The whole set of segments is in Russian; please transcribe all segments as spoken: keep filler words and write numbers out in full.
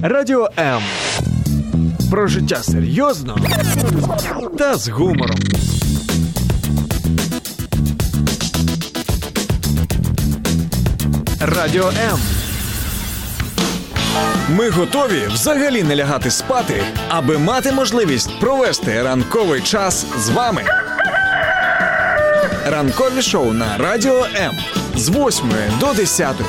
Радіо М. Про життя серйозно та з гумором. Радіо М. Ми готові взагалі не лягати спати, аби мати можливість провести ранковий час з вами. Ранкові шоу на Радіо М з восьмої до десятої.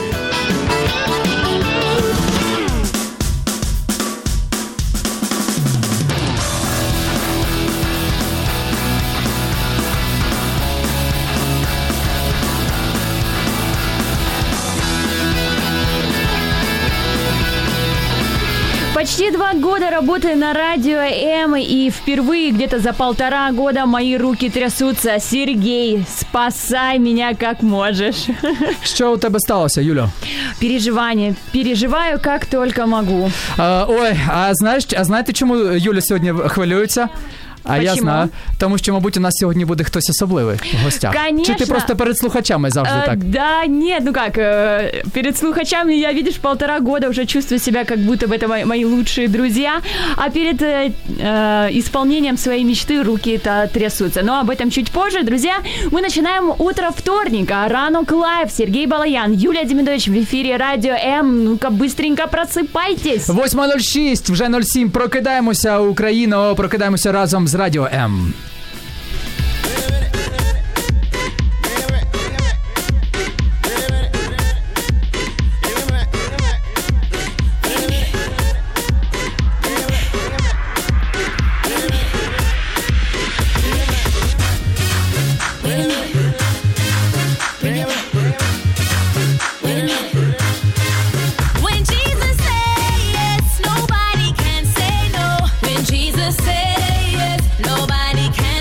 Почти два года работаю на Радио М, и впервые где-то за полтора года мои руки трясутся. Сергей, спасай меня как можешь. Що у тебе сталося, Юлю? Переживания. Переживаю, как только могу. А, ой, а знаєш, а знаєте, чому Юля сьогодні хвилюється? А Почему? я знаю, тому що, мабуть, у нас сьогодні буде хтось особливий в гостях. Конечно. Чи ти просто перед слухачами завжди э, так? Да, нет, ну как, э, перед слухачами я, видишь, полтора года уже чувствую себя, как будто бы это мои, мои лучшие друзья, а перед э, э, исполнением своей мечты руки-то трясутся. Но об этом чуть позже. Друзья, мы начинаем утро вторника. Ранок лайв. Сергей Балаян, Юлия Демидович в эфире Радио М. Ну-ка, быстренько просыпайтесь. восьма нуль шість, вже нуль сім. Прокидаємося, Україно, прокидаємося разом з Радіо М. Nobody can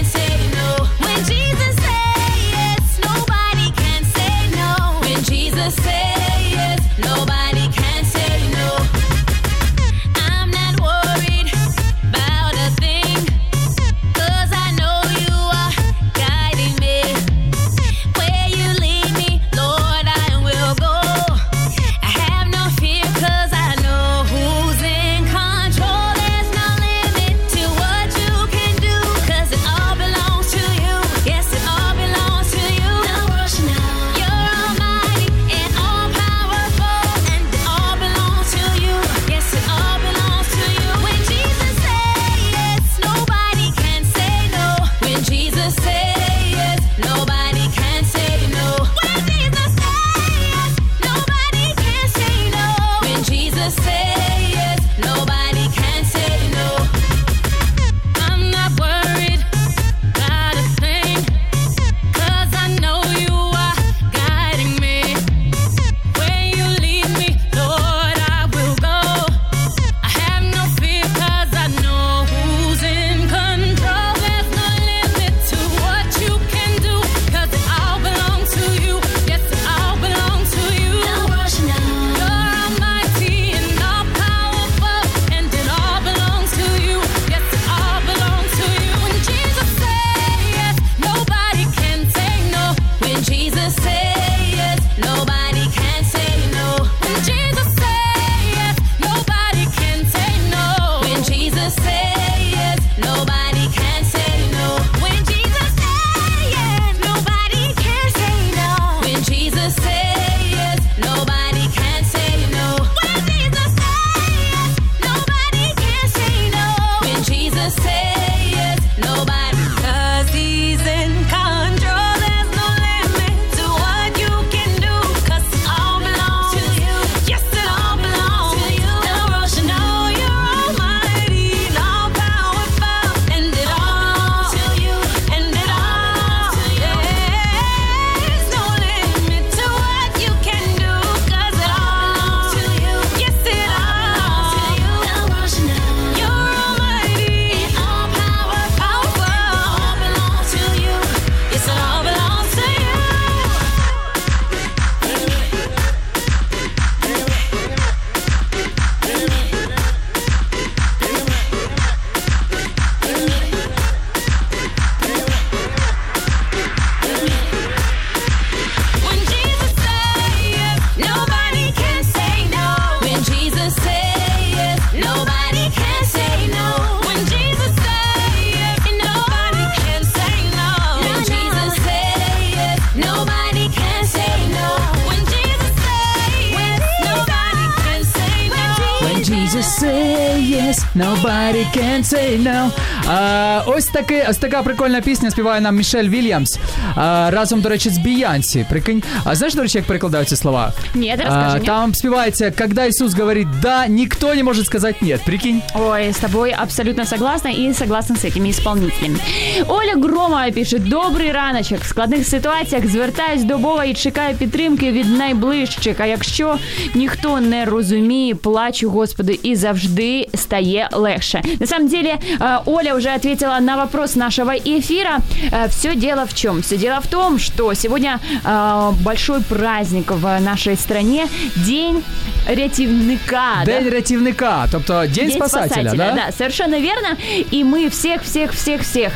to say yes, nobody can say no. А, ось, таки, ось така прикольна пісня співає нам Мішель Вільямс. А, разом, до речі, з Біянсі. Прикинь. А знаєш, до речі, як перекладають ці слова? Ні, ти розкажи. А, там співається, когда Ісус говорить «да», никто не может сказать «нет». Прикинь? Ой, с тобой абсолютно согласна и согласна с этими исполнителями. Оля Громова пишет: «Добрий раночок. В складних ситуаціях звертаюсь до Бога і чекаю підтримки від найближчих. А якщо ніхто не розуміє, плачу Господу і завжди стає легше». На самом деле, Оля уже ответила на вопрос нашего эфира. Все дело в чем? Все дело в том, что сегодня большой праздник в нашей стране. День рятівника. День да? рятівника, тобто День, День спасателя, спасателя, да? Да, совершенно верно. И мы всех-всех-всех-всех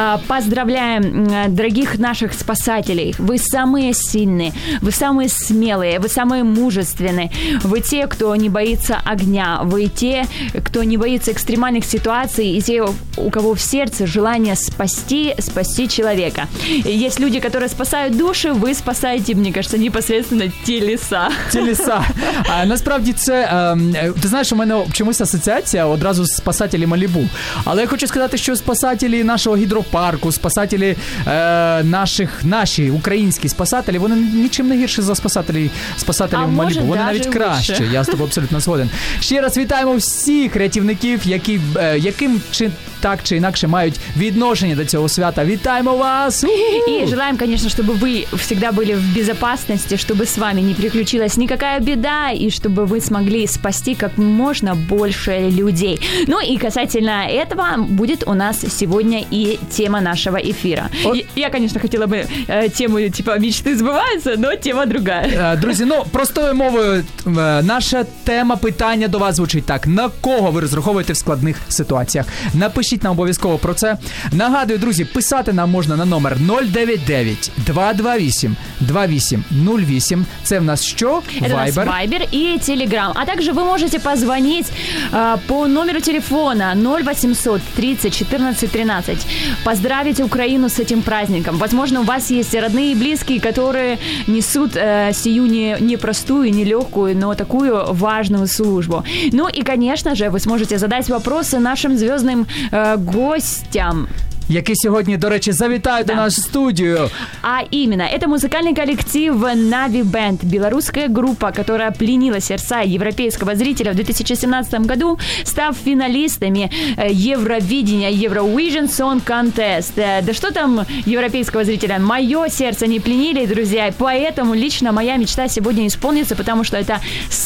поздравляем дорогих наших спасателей. Вы самые сильные, вы самые смелые, вы самые мужественные. Вы те, кто не боится огня, вы те, кто не боится экстремальных ситуаций, и те, у кого в сердце желание спасти, спасти человека. Есть люди, которые спасают души, вы спасаете, мне кажется, непосредственно телеса. Телеса. А, насправді це, е, ти знаєш, у мене чомусь асоціація одразу з спасателі Малібу. Але я хочу сказати, що спасателі нашого гідропарку, спасателі е, наших, наші українські спасателі, вони нічим не гірші за спасателі, спасателів Малібу. Вони навіть краще. Лучше. Я з тобою абсолютно згоден. Ще раз вітаємо всіх рятівників, які, е, яким чи так чи інакше мають відношення до цього свята. Вітаємо вас! И желаем, конечно, чтобы вы всегда были в безопасности, чтобы с вами не приключилась никакая беда, и чтобы вы смогли спасти как можно больше людей. Ну и касательно этого будет у нас сегодня и тема нашего эфира. От... Я, конечно, хотела бы э, тему типа «Мечты сбываются», но тема другая. Друзі, ну, простою мовою, наша тема питання до вас звучить так. На кого ви розраховуєте в складних ситуаціях? Напишіть нам обов'язково про це. Нагадую, друзі, писати нам можна на номер нуль дев'ять дев'ять два два вісім два вісім нуль вісім. Це в нас що? Это Viber. у нас Viber и Telegram. А также вы можете позвонить э, по номеру телефона ноль восемьсот тридцать четырнадцать тринадцать. Поздравить Украину с этим праздником. Возможно, у вас есть родные и близкие, которые несут э, сию не, непростую, нелегкую, но такую важную службу. Ну и, конечно же, вы сможете задать вопросы нашим звездным э, гостям. Які сьогодні, до речі, завітають да. до нас в студию. А именно, это музыкальный коллектив Na'Vi Band, белорусская группа, которая пленила сердца европейского зрителя в две тысячи семнадцатом году, став финалистами Евровидения, Eurovision Song Contest. Да что там европейского зрителя? Мое сердце не пленили, друзья, поэтому лично моя мечта сегодня исполнится, потому что это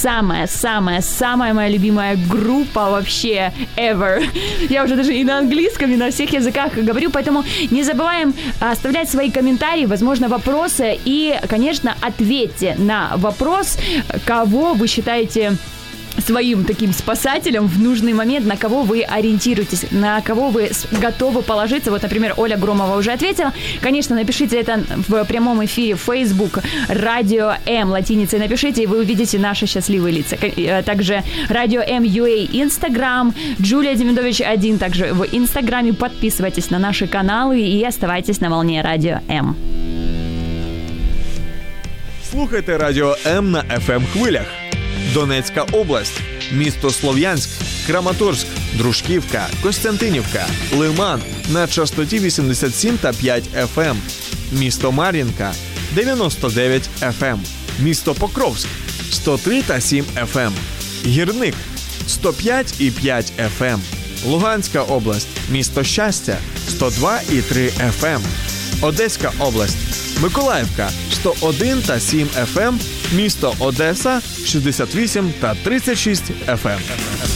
самая-самая-самая моя любимая группа вообще ever. Я уже даже и на английском, и на всех языках говорю. Говорю, поэтому не забываем оставлять свои комментарии, возможно, вопросы, и, конечно, ответьте на вопрос, кого вы считаете своим таким спасателем в нужный момент, на кого вы ориентируетесь, на кого вы готовы положиться. Вот, например, Оля Громова уже ответила. Конечно, напишите это в прямом эфире в Facebook Радио М латиницей напишите, и вы увидите наши счастливые лица. Также Радио М ю эй Инстаграм, Джулия Демидович один также в Инстаграме. Подписывайтесь на наши каналы и оставайтесь на волне Радио М. Слухайте Радіо М на еф ем хвилях. Донецька область, місто Слов'янськ, Краматорськ, Дружківка, Костянтинівка, Лиман на частоті вісімдесят сім та п'ять еф ем, місто Мар'їнка дев'яносто дев'ять еф ем, місто Покровськ сто три та сім еф ем, Гірник сто п'ять і п'ять еф ем, Луганська область, місто Щастя сто два і три еф ем, Одеська область, Миколаївка сто один та сім еф ем, місто Одеса шістдесят вісім та тридцять шість еф ем.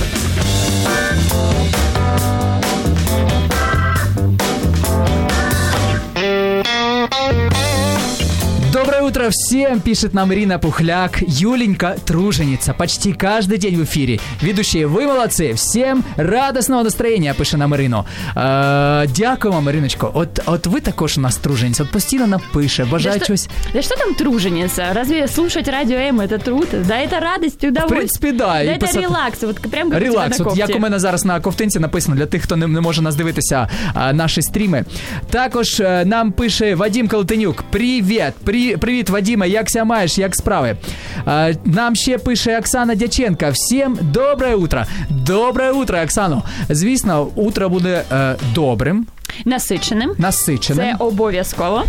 Доброе утро всем, пишет нам Ирина Пухляк. Юленька труженица, почти каждый день в эфире. Ведущие, вы молодцы, всем радостного настроєння, пише нам Ірино. Е, дякую вам, Іриночко. От, от ви також у нас тружениця, от постійно напише, бажає да щось. Что, да что там труженица? Разве слушать Радио М это труд? Да это радость и удовольствие. В принципі, да. Да і это писати... релакс, вот прям как релакс. у тебя на кофте. От як у мене зараз на ковтинці написано, для тих, хто не, не може нас дивитися, а, наші стріми. Також а, нам пише Вадим Колотенюк. Привіт, при, привіт. Привіт, Вадиме, як ся маєш, як справи? Е, нам ще пише Оксана Дяченка. Всім добре утро. Добре утро, Оксано. Звісно, утро буде е, добрим. Насыщенным. Насыщенным. Это обовязково.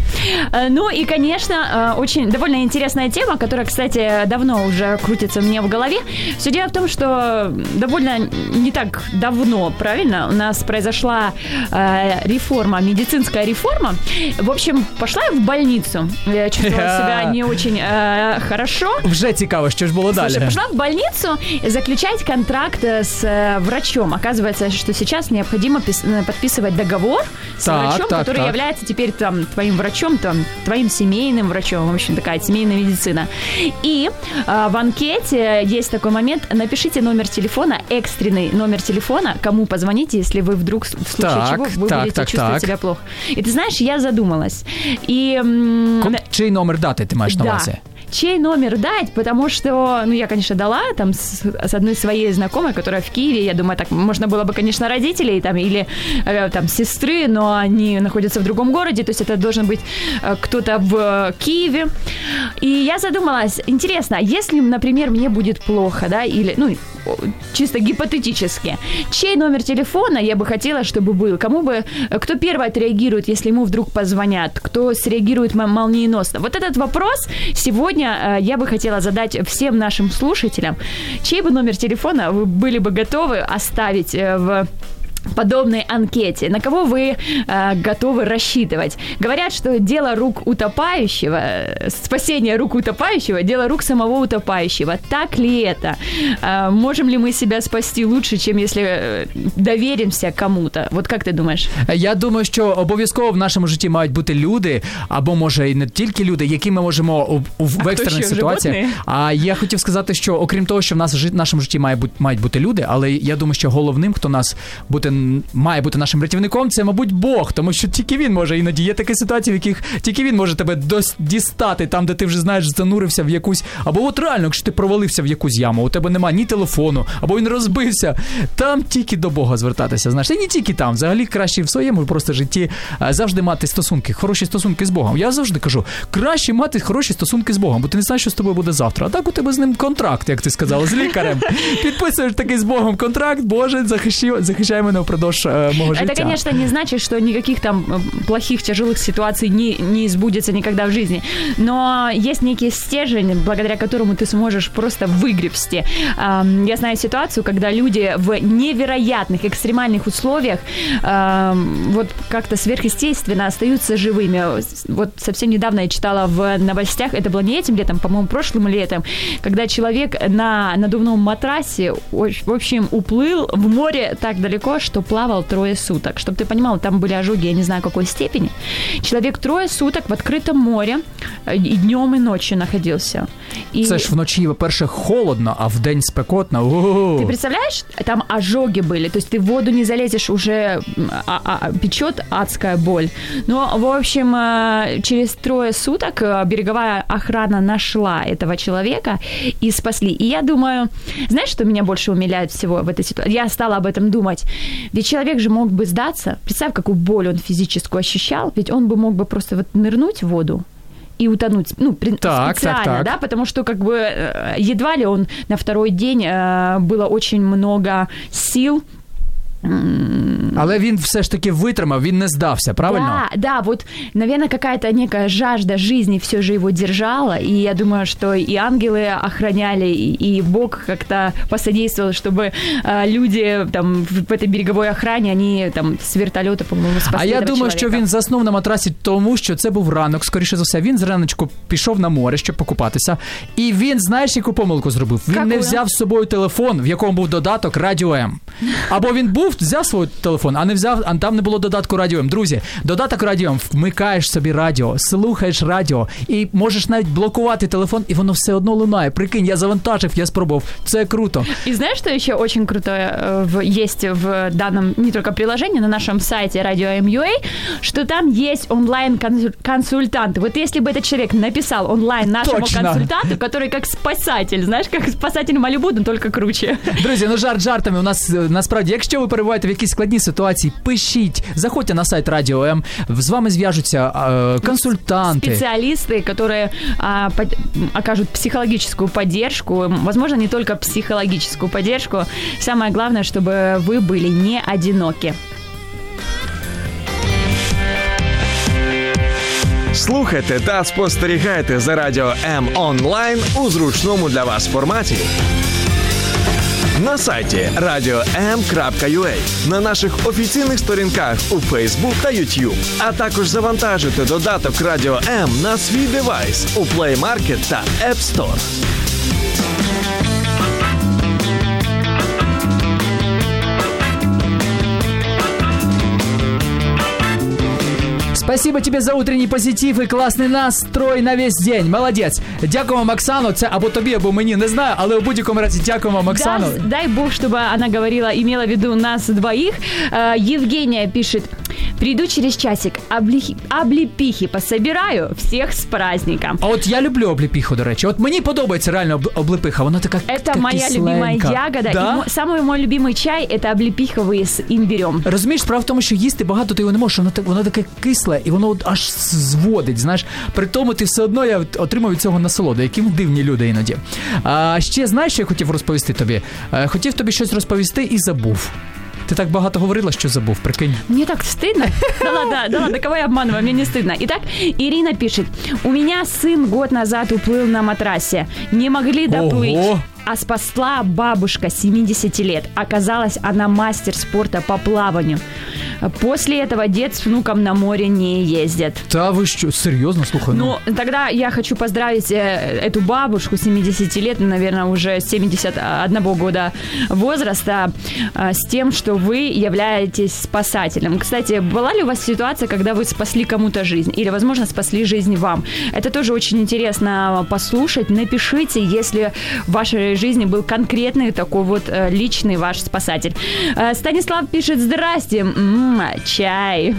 Ну и, конечно, очень довольно интересная тема, которая, кстати, давно уже крутится у меня в голове. Все дело в том, что довольно не так давно, правильно, у нас произошла реформа, медицинская реформа. В общем, пошла я в больницу. Я чувствовала себя не очень хорошо. Вже цікаво, що ж було далі. Слушай, пошла в больницу заключать контракт с врачом. Оказывается, что сейчас необходимо подписывать договор с так, врачом, так, который так. является теперь там твоим врачом, там, твоим семейным врачом, в общем, такая семейная медицина. И а, в анкете есть такой момент, напишите номер телефона, экстренный номер телефона, кому позвоните, если вы вдруг, в случае так, чего, вы так, будете так, чувствовать так. себя плохо. И ты знаешь, я задумалась. И, Ком, чей номер дати ти маєш на увазі? Чей номер дать, потому что, ну, я, конечно, дала там с, с одной своей знакомой, которая в Киеве, я думаю, так, можно было бы, конечно, родителей там или э, там сестры, но они находятся в другом городе, то есть это должен быть э, кто-то в Киеве. И я задумалась, интересно, если, например, мне будет плохо, да, или, ну, чисто гипотетически, чей номер телефона я бы хотела, чтобы был, кому бы, кто первый отреагирует, если ему вдруг позвонят, кто среагирует молниеносно. Вот этот вопрос сегодня я бы хотела задать всем нашим слушателям, чей бы номер телефона вы были бы готовы оставить в подобной анкете, на кого вы э, готовы рассчитывать. Говорят, что дело рук утопающего, спасение рук утопающего, дело рук самого утопающего. Так ли это? Э, можем ли мы себя спасти лучше, чем если доверимся кому-то? Вот как ти думаєш? Я думаю, що обов'язково в нашому житті мають бути люди, або, може, і не тільки люди, які ми можемо в, в екстрених ситуаціях. А я хотів сказати, що окрім того, що в нас в нашому житті має бути, мають бути люди, але я думаю, що головним, хто нас бути має бути нашим рятівником, це, мабуть, Бог, тому що тільки він може, іноді є такі ситуації, в яких тільки він може тебе дістати, там, де ти вже, знаєш, занурився в якусь, або от реально, якщо ти провалився в якусь яму, у тебе немає ні телефону, або він розбився, там тільки до Бога звертатися, знаєш, і не тільки там, взагалі краще в своєму просто житті завжди мати стосунки, хороші стосунки з Богом. Я завжди кажу, краще мати хороші стосунки з Богом, бо ти не знаєш, що з тобою буде завтра, а так у тебе з ним контракт, як ти сказала, з лікарем. Підписуєш такий з Богом контракт, Боже, захищай, захищай мене впродовж э, моего життя. Это, конечно, не значит, что никаких там плохих, тяжелых ситуаций не, не сбудется никогда в жизни, но есть некий стержень, благодаря которому ты сможешь просто выгребсти. Я знаю ситуацию, когда люди в невероятных, экстремальных условиях вот как-то сверхъестественно остаются живыми. Вот совсем недавно я читала в новостях, это было не этим летом, по-моему, прошлым летом, когда человек на надувном матрасе, в общем, уплыл в море так далеко, что плавал трое суток. Чтобы ты понимал, там были ожоги, я не знаю, какой степени. Человек трое суток в открытом море и днем, и ночью находился. И... Це ж вночі, по-перше, холодно, а вдень спекотно. У-у-у. Ты представляешь, там ожоги были, то есть ты в воду не залезешь, уже а- а- печет адская боль. Но, в общем, через трое суток береговая охрана нашла этого человека и спасли. И я думаю, знаешь, что меня больше умиляет всего в этой ситуации? Я стала об этом думать. Ведь человек же мог бы сдаться. Представь, какую боль он физическую ощущал. Ведь он бы мог бы просто вот нырнуть в воду и утонуть, ну, так, специально, так, так. да, потому что как бы едва ли он на второй день было очень много сил. Але він все ж таки витримав, він не здався, правильно? Да, да, вот, наверное, какая-то некая жажда жизни все же его держала, и я думаю, что и ангелы охраняли, и, и Бог как-то посодействовал, чтобы э, люди там в этой береговой охране, они там з вертольота, по-моєму, спасли. А я думаю, чоловіка. що він заснув на матрасі тому, що це був ранок, скоріше за все. Він зраночку пішов на море, щоб покупатися, і він, знаєш, яку помилку зробив? Він Какую? не взяв з собою телефон, в якому був додаток Радіо М. Або він був, взяв свій телефон, а не взяв, а там не було додатку Радіо М. Друзі, додаток Радіо М, вмикаєш собі радіо, слухаєш радіо і можеш навіть блокувати телефон, і воно все одно лунає. Прикинь, я завантажив, я спробував. Це круто. И знаешь, что еще очень крутое в, есть в данном не только приложении, на нашем сайте Radio эм ю эй, что там есть онлайн-консультанты. Вот если бы этот человек написал онлайн нашему Точно. консультанту, который как спасатель, знаешь, как спасатель Малибу, но только круче. Друзі, ну жарт жартами. У нас насправді, якщо ви перебуваєте в якійсь складній ситуацій, пишіть, заходьте на сайт Радіо М, з вами зв'яжуться э, консультанты. Специалисты, которые а, под, окажут психологическую поддержку, возможно, не только психологическую поддержку. Самое главное, чтобы вы были не одиноки. Слухайте та спостерігайте за Радіо М онлайн у зручному для вас форматі. На сайті радіо ем крапка ю а, на наших офіційних сторінках у Facebook та YouTube, а також завантажити додаток Радіо М на свій девайс у Play Market та App Store. Спасибо тебе за утренний позитив и классный настрой на весь день. Молодець. Дякую вам, Оксано. Це або тобі, або мені, не знаю, але у будь-якому разі дякую вам, Оксано. Да, дай бог, чтобы она говорила, имела в виду нас двоих. Евгения пишет: приду через часик, обли... облепихи пособираю, всех с праздником. А от я люблю облепиху, до речі. От мені подобається реально об... облепиха, вона така Это така моя кисленька. любимая ягода. Да? И мо... самый мой любимый чай – это облепиховый с имбирем. Розумієш, справа в тому, що їсти багато ти його не можеш, воно, так, воно таке кисле, і воно от аж зводить, знаєш. При тому ти все одно я отримав від цього насолоду, які дивні люди іноді. А ще знаєш, що я хотів розповісти тобі? Хотів тобі щось розповісти і забув. Ты так багато говорила, что забыл, прикинь. Мне так стыдно. Да ладно, да ладно, кого я обманываю, мне не стыдно. Итак, Ирина пишет: у меня сын год назад уплыл на матрасе. Не могли доплыть. Ого. А спасла бабушка семидесяти лет. Оказалось, она мастер спорта по плаванию. После этого дед с внуком на море не ездит. Да вы что, серьезно, слухай? Ну, ну, тогда я хочу поздравить эту бабушку семидесяти лет, наверное, уже семьдесят один года возраста, с тем, что вы являетесь спасателем. Кстати, была ли у вас ситуация, когда вы спасли кому-то жизнь? Или, возможно, спасли жизнь вам? Это тоже очень интересно послушать. Напишите, если в вашей жизни был конкретный такой вот личный ваш спасатель. Станислав пишет: здрасте, м-м, чай.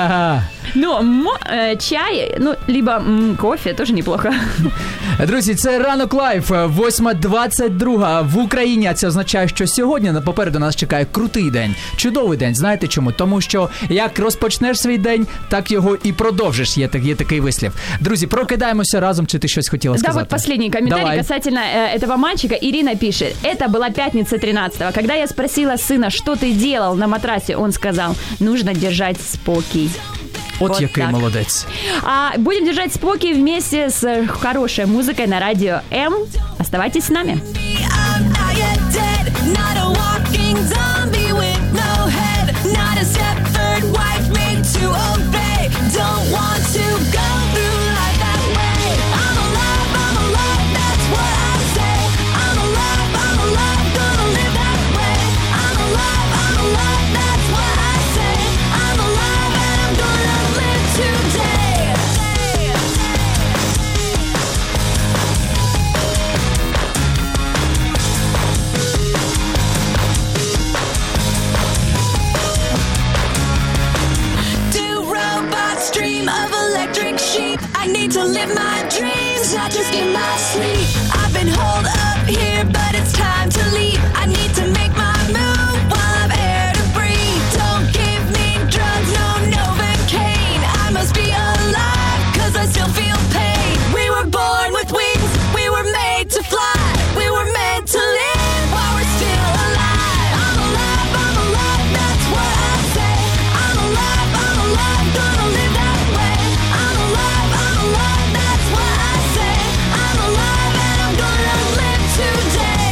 Ну, м- чай, ну, либо м- кофе, тоже неплохо. Друзі, це Ранок Лайф, восьма двадцять два в Україні. Це означає, що сьогодні попереду нас чекає крутий день, чудовий день. Знаєте чому? Тому що як розпочнеш свій день, так його і продовжиш. Є, є такий вислів. Друзі, прокидаємося разом, чи ти щось хотіла сказати? Да, вот последний комментарий. Давай. Касательно э, этого мальчика. Ирина пишет: это была пятница тринадцатого. Когда я спросила сына, что ты делал на матрасе, он сказал: нужно держать спокій. Вот, вот який так. молодець. А будем держать спокій вместе с хорошей музыкой на Радио М. Оставайтесь с нами. I need to live my dreams, not just in my sleep. I've been holed up here, but it's time to leave. I need to make my move while I've air to breathe. Don't give me drugs, no Novocaine. I must be alive, cause I still feel pain. We were born with wings, we were made to fly. We were meant to live while we're still alive. I'm alive, I'm alive, that's what I say. I'm alive, I'm alive, gonna live that way. I'm alive, I'm alive, that's what I say. I'm alive and I'm gonna live today.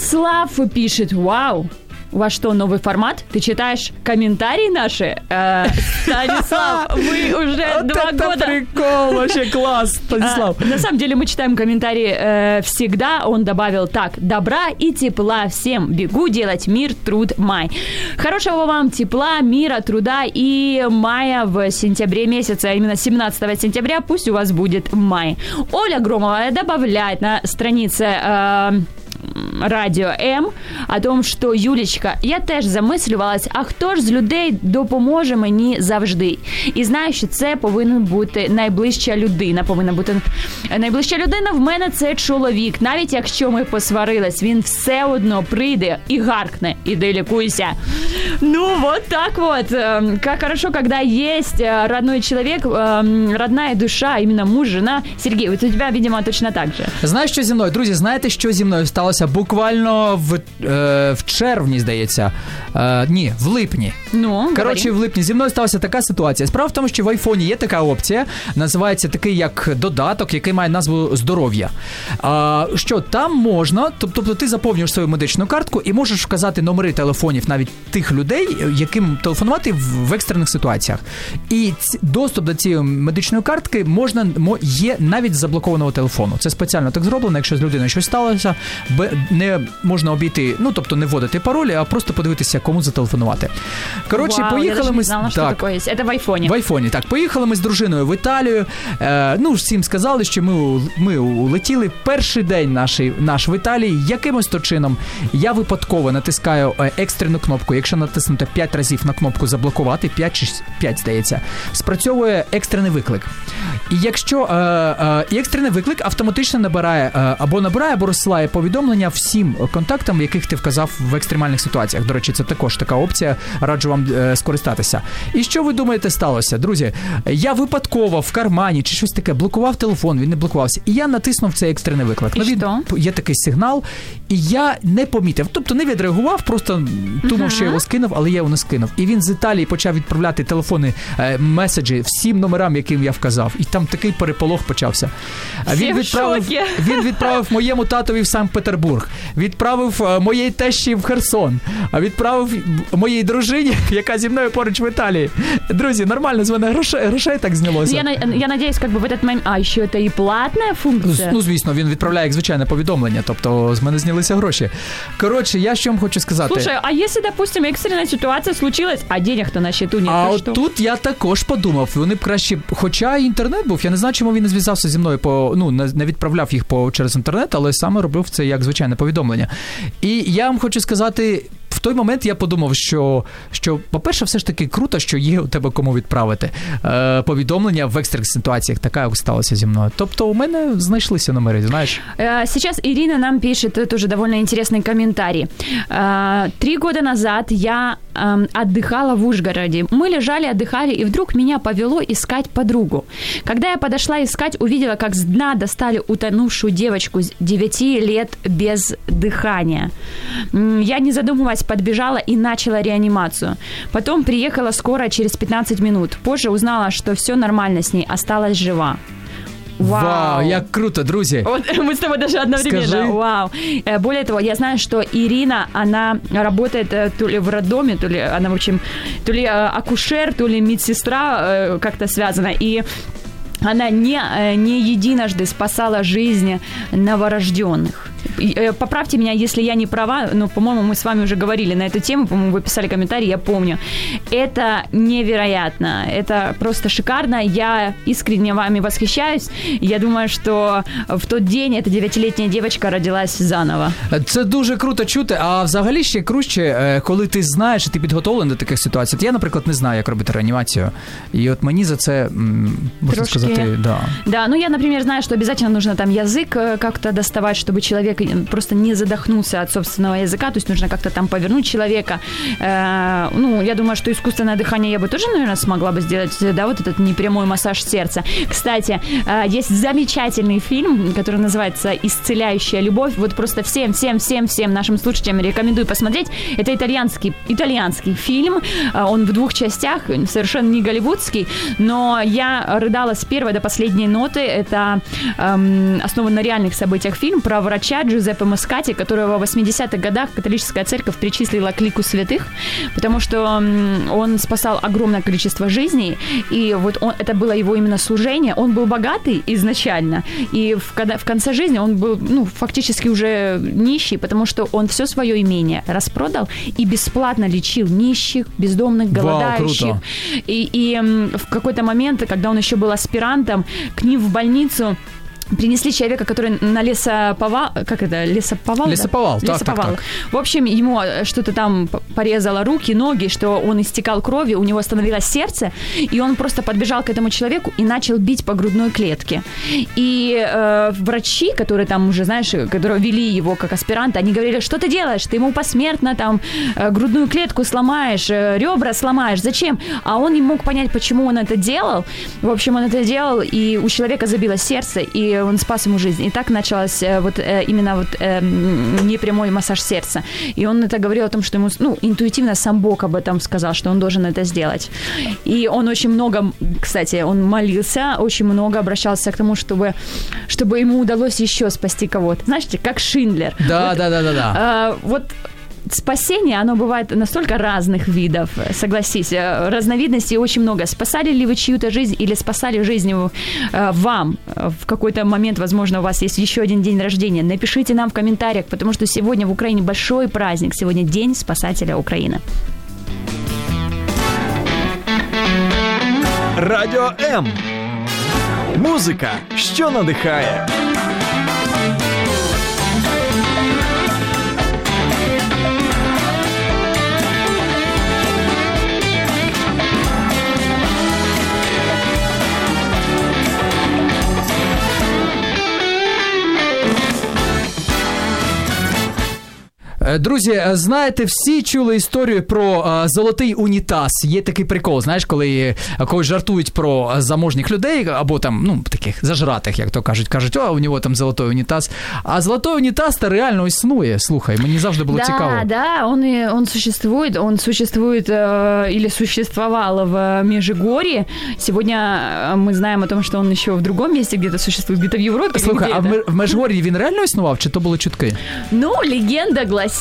Станислав пишет, вау, у вас что, новый формат? Ты читаешь комментарии наши? Э, Станислав, мы уже два Вот это года... прикол, вообще класс, Станислав. А, на самом деле мы читаем комментарии э, всегда. Он добавил так. Добра и тепла всем. Бегу делать мир, труд, май. Хорошего вам тепла, мира, труда и мая в сентябре месяце. А именно семнадцатого сентября пусть у вас будет май. Оля Громова добавляет на странице... Э, Радіо М о том, що Юлічка, я теж замислювалась, а хто ж з людей допоможе мені завжди? І знаю, що це повинна бути найближча людина. Повинна бути найближча людина в мене це чоловік. Навіть якщо ми посварились, він все одно прийде і гаркне. Іди лікуйся. Ну, вот так вот. Как хорошо, когда есть родной человек, родная душа, именно муж, жена. Сергей, вот у тебя, видимо, точно так же. Знаєш, що зі мною? Друзі, знаєте, що зі мною сталося буквально в, е, в червні, здається. Е, ні, в липні. Ну, Коротше, говори. в липні зі мною сталася така ситуація. Справа в тому, що в айфоні є така опція, називається такий як додаток, який має назву «Здоров'я». А, що там можна, тобто ти заповнюєш свою медичну картку і можеш вказати номери телефонів навіть тих людей, яким телефонувати в, в екстрених ситуаціях. І ці, доступ до цієї медичної картки можна, є навіть з заблокованого телефону. Це спеціально так зроблено, якщо з людиною щось сталося, не можна обійти, ну, тобто не вводити паролі, а просто подивитися, кому зателефонувати. Коротше, Вау, поїхали я ми... не знала, що таке є. Це в айфоні. В айфоні, так. Поїхали ми з дружиною в Італію. Е, ну, всім сказали, що ми, ми улетіли. Перший день наший, наш в Італії. Якимось то чином я випадково натискаю екстрену кнопку. Якщо натиснути п'ять разів на кнопку заблокувати, п'ять чи п'ять, здається, спрацьовує екстрений виклик. І якщо е, е, і екстрений виклик автоматично набирає е, або набирає, або розсилає повідомлення всім контактам, яких ти вказав в екстремальних ситуаціях. До речі, це також така опція, раджу вам е, скористатися. І що ви думаєте сталося? Друзі, я випадково в кармані чи щось таке блокував телефон, він не блокувався, і я натиснув цей екстрений виклик. І що? Є такий сигнал, і я не помітив, тобто не відреагував, просто думав, uh-huh. що я його скинув, але я його не скинув. І він з Італії почав відправляти телефони, е, меседжі всім номерам, яким я вказав. І там такий переполох почався. Він відправив, він відправив моєму татові в Санкт-Петербург, відправив е, моєї тещі в Херсон, а відправив моїй дружині, яка зі мною поруч в Італії. Друзі, нормально, з мене грошей, грошей так знялося. Я, я надіюсь, как бы в этот момент... А, ще це і платна функція? Ну, звісно, він відправляє як звичайне повідомлення, тобто з мене знялися гроші. Коротше, я що вам хочу сказати. Слушай, а якщо, допустим, екстрена ситуація случилась, а денег-то на счету нет, а то от що? тут я також подумав, вони б краще, хоча інтернет був, я не знаю, чому він не зв'язався зі мною, по, ну, не відправляв їх по, через інтернет, але саме робив це як звичайне повідомлення. І я вам хочу сказати, в той момент я подумав, що, що по-перше, все ж таки круто, що є у тебе кому відправити е, повідомлення в екстрених ситуаціях, така як сталося зі мною. Тобто у мене знайшлися номери, знаєш. Сейчас Ирина нам пишет тоже довольно интересный комментарий. Три года назад я отдыхала в Ужгороде. Мы лежали, отдыхали, и вдруг меня повело искать подругу. Когда я подошла искать, увидела, как с дна достали утонувшую девочку с девяти лет без дыхания. Я, не задумываясь, подбежала и начала реанимацию. Потом приехала скорая через пятнадцать минут. Позже узнала, что все нормально с ней, осталась жива. Вау. Вау, як круто, друзі. Вот мы с тобой даже одновременно. Скажи. Вау. Более того, я знаю, что Ирина, она работает то ли в роддоме, то ли она, в общем, то ли акушер, то ли медсестра как-то связана. И она не, не единожды спасала жизнь новорожденных. Поправьте меня, если я не права, но, по-моему, мы с вами уже говорили на эту тему, по-моему, вы писали комментарий, я помню. Это невероятно, это просто шикарно, я искренне вами восхищаюсь, я думаю, что в тот день эта девятилетняя девочка родилась заново. Це дуже круто чути, а взагалі ще круче, коли ти знаєш, і ти підготовлений до таких ситуацій. Я, наприклад, не знаю, як робити реанімацію, і от мені за це, можна Трошки... сказати, да. Да, ну я, например, знаю, что обязательно нужно там язык как-то доставать, чтобы человек просто не задохнулся от собственного языка, то есть нужно как-то там повернуть человека. Э, ну, я думаю, что искусственное дыхание я бы тоже, наверное, смогла бы сделать, да, вот этот непрямой массаж сердца. Кстати, э, есть замечательный фильм, который называется «Исцеляющая любовь». Вот просто всем, всем, всем, всем нашим слушателям рекомендую посмотреть. Это итальянский, итальянский фильм, он в двух частях, совершенно не голливудский, но я рыдала с первой до последней ноты. Это эм, основан на реальных событиях фильм про врача, врача Джузеппе Москати, которого в восьмидесятых годах католическая церковь причислила к лику святых, потому что он спасал огромное количество жизней, и вот он, это было его именно служение. Он был богатый изначально, и в, когда, в конце жизни он был, ну, фактически уже нищий, потому что он все свое имение распродал и бесплатно лечил нищих, бездомных, голодающих. Вау, и, и в какой-то момент, когда он еще был аспирантом, к ним в больницу принесли человека, который на лесоповал... Как это? Лесоповал? Лесоповал, да? так, Лесоповал. так, так. В общем, ему что-то там порезало руки, ноги, что он истекал кровью, у него остановилось сердце, и он просто подбежал к этому человеку и начал бить по грудной клетке. И э, врачи, которые там уже, знаешь, которые вели его как аспиранта, они говорили, что ты делаешь? Ты ему посмертно там э, грудную клетку сломаешь, э, ребра сломаешь. Зачем? А он не мог понять, почему он это делал. В общем, он это делал, и у человека забилось сердце, и он спас ему жизнь. И так началось вот именно вот непрямой массаж сердца. И он это говорил о том, что ему, ну, интуитивно сам Бог об этом сказал, что он должен это сделать. И он очень много, кстати, он молился, очень много обращался к тому, чтобы, чтобы ему удалось еще спасти кого-то. Знаете, как Шиндлер. Да, вот, да, да, да, да. А, вот спасение, оно бывает настолько разных видов, согласись, разновидностей очень много. Спасали ли вы чью-то жизнь или спасали жизнь э, вам в какой-то момент, возможно, у вас есть еще один день рождения? Напишите нам в комментариях, потому что сегодня в Украине большой праздник, сегодня День спасателя Украины. Радіо М. Музика, що надихає. Друзі, знаєте, всі чули історію про а, золотий унітаз. Є такий прикол, знаєш, коли когось жартують про заможних людей, або там, ну, таких зажратих, як то кажуть, кажуть, о, у нього там золотой унітаз. А золотой унітаз-то реально існує, слухай, мені завжди було да, цікаво. Да, да, он, он существует, он существует э, или существовал в Межигорье. Сегодня мы знаем о том, что он еще в другом месте где-то существует, где-то в Европе. Слухай, а в Межгор'ї він реально існував, чи то були чутки? Ну, легенда гласить.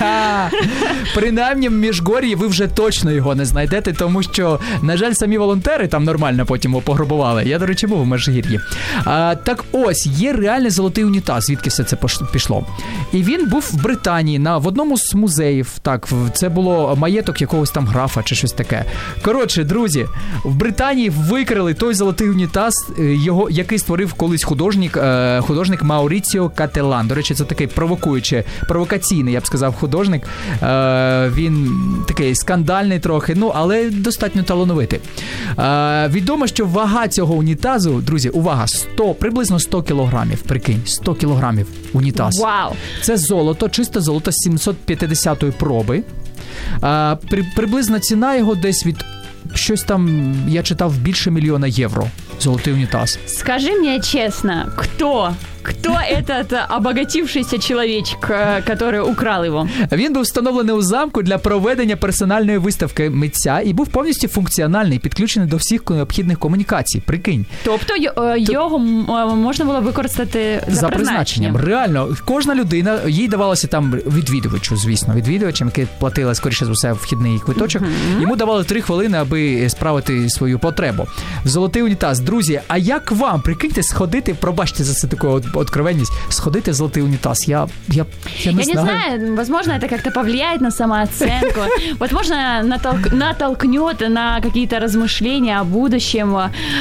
Принаймні в Міжгор'ї ви вже точно його не знайдете, тому що, на жаль, самі волонтери там нормально потім його пограбували. Я, до речі, був у Межгір'ї. А, так ось, є реальний золотий унітаз, звідки все це пішло. І він був в Британії, на, в одному з музеїв. Так, це було маєток якогось там графа чи щось таке. Коротше, друзі, в Британії викрили той золотий унітаз, його, який створив колись художник, художник Мауріціо Кателан. До речі, це такий провокуючий, провокаційний, я б сказав, художник. Е, він такий скандальний трохи, ну, але достатньо талановитий. Е, відомо, що вага цього унітазу, друзі, увага, сто, приблизно сто кілограмів, прикинь, сто кілограмів унітаз. Вау! Це золото, чисте золото сімсот п'ятдесятої проби. Е, при, приблизна ціна його десь від щось там, я читав, більше мільйона євро. Золотий унітаз. Скажи мне честно, кто Кто этот обогатившийся человечек, который украл его? Він був встановлений у замку для проведення персональної виставки митця і був повністю функціональний, підключений до всіх необхідних комунікацій. Прикинь. Тобто його можна було використати за, за призначенням. Реально, кожна людина, їй давалося там відвідувачу, звісно, відвідувачам, які платили, скоріше за все, вхідний квиточок. Mm-hmm. Йому давали три хвилини, аби справити свою потребу. Золотий унітаз. Друзі, а як вам, прикиньте, сходити, пробачте за це таку откровенность, сходите в золотый унитаз. Я, я, я не я знаю. Я не знаю, возможно, это как-то повлияет на самооценку. Возможно, натолк... натолкнет на какие-то размышления о будущем.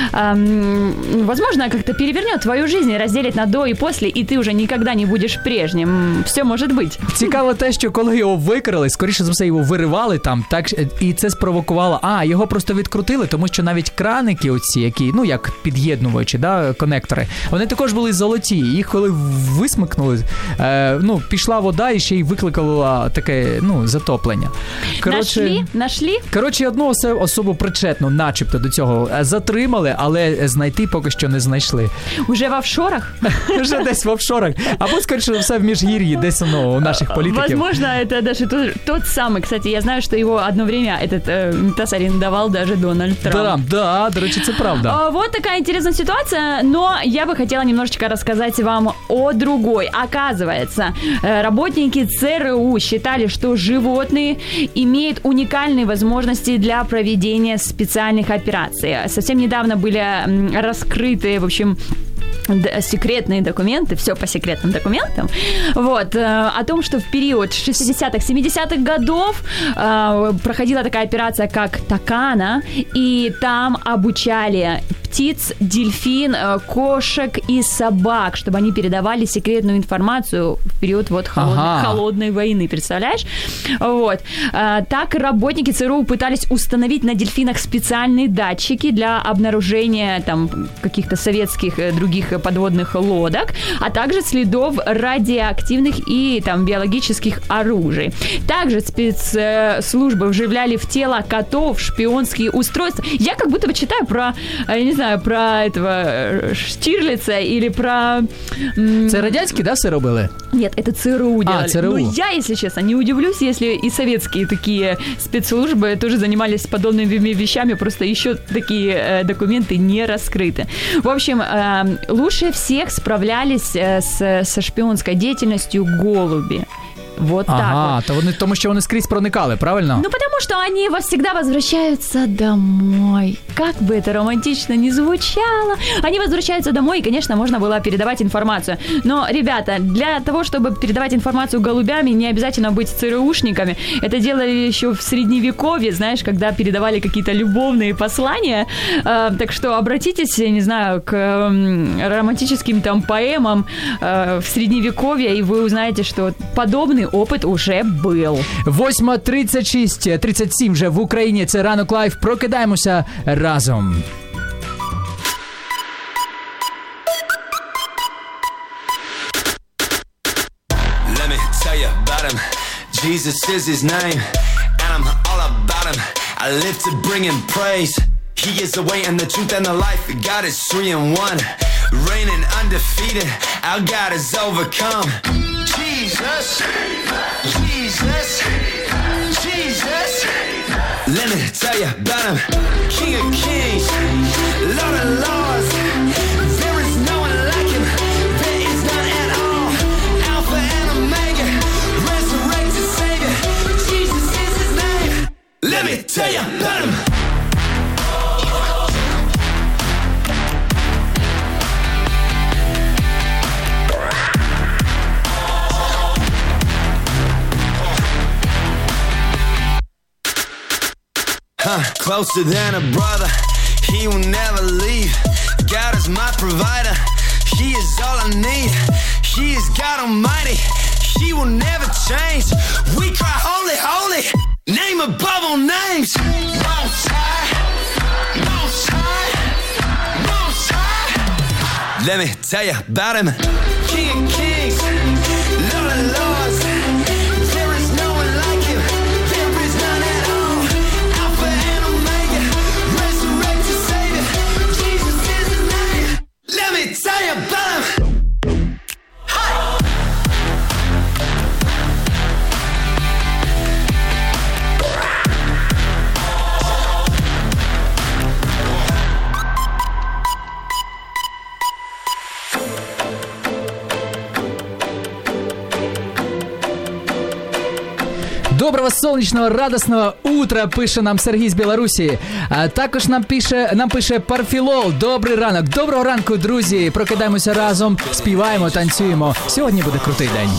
Возможно, как-то перевернет твою жизнь и разделит на до и после, и ты уже никогда не будешь прежним. Все может быть. Цікаво те, що коли його викрили, скоріше за все його виривали там, так, і це спровокувало. А, його просто відкрутили, тому що навіть краники оці, які, ну, як під'єднувачі, да, конектори, вони також були золоті. Їх коли висмикнули, е, ну, пішла вода і ще й викликала таке, ну, затоплення. Коротше, Нашли? Нашли? Коротше, одну особу причетну, начебто, до цього затримали, але знайти поки що не знайшли. Уже в офшорах? Уже десь в офшорах. Або, скоріше, все в Міжгір'ї, десь, ну, у наших політиків. Возможно, это даже тот, тот самый. Кстати, я знаю, что его одно время этот унитаз арендовал даже Дональд Трамп. Да, да, до речі, це правда. Вот такая интересная ситуация, но я бы хотела немножечко рассказать рассказать вам о другой. Оказывается, работники ЦРУ считали, что животные имеют уникальные возможности для проведения специальных операций. Совсем недавно были раскрыты, в общем, секретные документы, все по секретным документам, вот, о том, что в период шестидесятых, семидесятых годов э, проходила такая операция, как Такана, и там обучали птиц, дельфин, кошек и собак, чтобы они передавали секретную информацию в период вот холодной, ага. холодной войны, представляешь? Вот. Так работники ЦРУ пытались установить на дельфинах специальные датчики для обнаружения там каких-то советских других подводных лодок, а также следов радиоактивных и там биологических оружий. Также спецслужбы вживляли в тело котов шпионские устройства. Я как будто бы читаю про, я не знаю, про этого Штирлица или про... Це радянські, да, все робили? Нет, это ЦРУ делали. А, ЦРУ. Но я, если честно, не удивлюсь, если и советские такие спецслужбы тоже занимались подобными вещами, просто еще такие э, документы не раскрыты. В общем, э, лучше всех справлялись э, с, со шпионской деятельностью голуби. Вот ага, так вот. То вони, тому що вони скрізь проникали, правильно? Ну, потому что они всегда возвращаются домой. Как бы это романтично ни звучало. Они возвращаются домой, и, конечно, можно было передавать информацию. Но, ребята, для того, чтобы передавать информацию голубями, не обязательно быть ЦРУшниками. Это делали еще в Средневековье, знаешь, когда передавали какие-то любовные послания. Э, так что обратитесь, не знаю, к э, романтическим там поэмам э, в Средневековье, и вы узнаете, что подобный опит уже був. восьма тридцять шість, тридцять сім вже в Україні. Це Ранок Лайв. Прокидаємося разом. Let me tell you about him. Jesus is his name, and I'm all about him. I live to bring him praise. He is the way and the truth and the life. God is three in one, reigning undefeated. Our God is overcome. Jesus, Jesus, Jesus. Let me tell you about him. King of kings, Lord of lords. There is no one like him. There is none at all. Alpha and Omega, resurrected Savior. Jesus is his name. Let me tell you about him. Huh, closer than a brother, he will never leave. God is my provider, he is all I need. He is God Almighty, he will never change. We cry holy, holy, name above all names. Most high, most high, most high. Let me tell you about him. King of kings, Lord of lords. There is no one like him. There is none at all. Alpha and Omega, resurrected Savior. Jesus is his name. Let me tell you about him. Доброго, сонячного, радісного утра, пише нам Сергій з Білорусі. А також нам пише, нам пише Парфілол. Добрий ранок. Доброго ранку, друзі. Прокидаємося разом, співаємо, танцюємо. Сьогодні буде крутий день.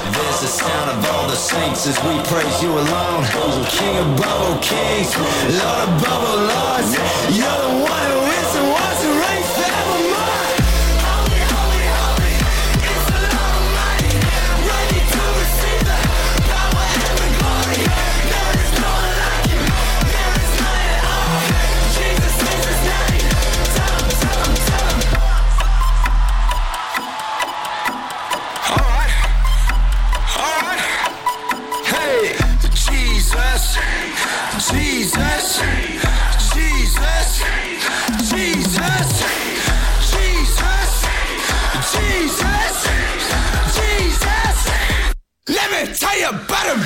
Jesus, Jesus, Jesus, Jesus, Jesus, Jesus. Let me tell you about him.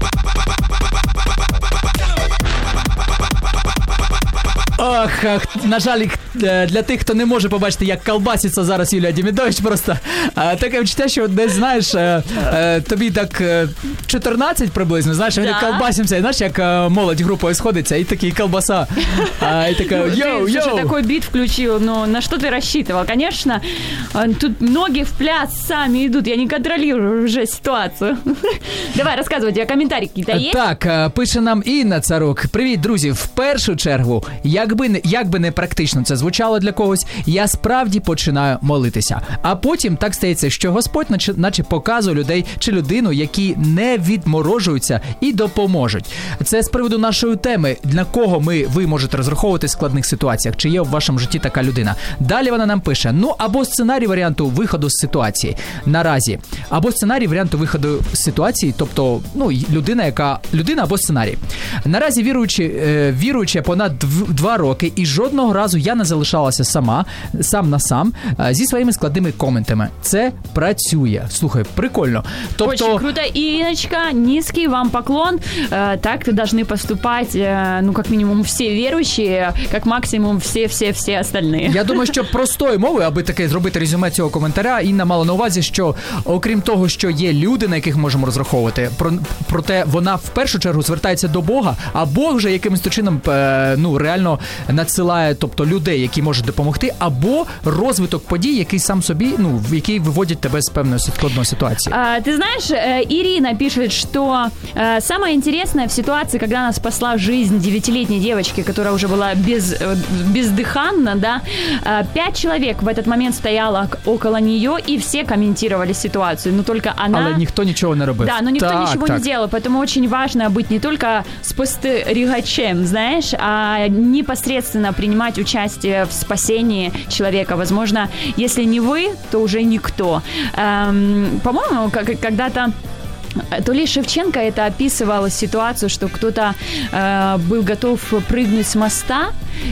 Ох, ах, на жаль, для тих, хто не може побачити, як колбаситься зараз Юлія Демідович, просто е, таке відчуття, що десь, знаєш, е, е, тобі так е, чотирнадцять приблизно, знаєш, Да. вони колбасимося, знаєш, як е, молодь групою сходиться, і такий колбаса, а, і така, Ты, йоу, слушай, йоу. такой бит включил, но на что ты рассчитывал? Конечно, э, тут ноги в пляс сами идут, я не контролирую уже ситуацию. Давай, рассказывай, у тебя комментарии какие-то есть? Так, е, пише нам Інна Царук. Привіт, друзі. В першу чергу, якби не, якби не практично це звучало для когось, я справді починаю молитися. А потім так стається, що Господь наче, наче показує людей чи людину, які не відморожуються і допоможуть. Це з приводу нашої теми, на кого ми, ви можете розраховувати в складних ситуаціях, чи є в вашому житті така людина. Далі вона нам пише, ну або сценарій варіанту виходу з ситуації наразі, або сценарій варіанту виходу з ситуації, тобто, ну, людина, яка людина або сценарій. Наразі віруючи, е, віруючи понад дв, два роки, і жодного разу я не залишалася сама, сам на сам, е, зі своїми складними коментами. Це працює. Слухай, прикольно. Тобто, Очень круто. Ириночка, низкий вам поклон. Э, так должны поступать, э, ну, как минимум, все верующие, как максимум все-все-все остальные. я думаю, що простою мовою, аби таке зробити резюме цього коментаря, Інна мала на увазі, що окрім того, що є люди, на яких можемо розраховувати, про, проте вона в першу чергу звертається до Бога, а Бог вже якимось чином е, ну, реально надсилає, тобто людей, які можуть допомогти, або розвиток подій, який сам собі, ну, який виводять тебе з певної складної ситуації. А, ты знаешь, э, Ирина пишет, что э, самое интересное в ситуации, когда она спасла жизнь девятилетней девочки, которая уже была без, э, бездыханна, да, э, пять человек в этот момент стояло к- около нее, и все комментировали ситуацию, но только она... Але ніхто нічого не робив. Да, но никто Так, ничего так. не делал, поэтому очень важно быть не только спостерегачем, знаешь, а непосредственно принимать участие в спасении человека. Возможно, если не вы, то уже никто. Эм, по-моему, как- когда-то то ли Шевченко это описывал ситуацию, что кто-то э, был готов прыгнуть с моста,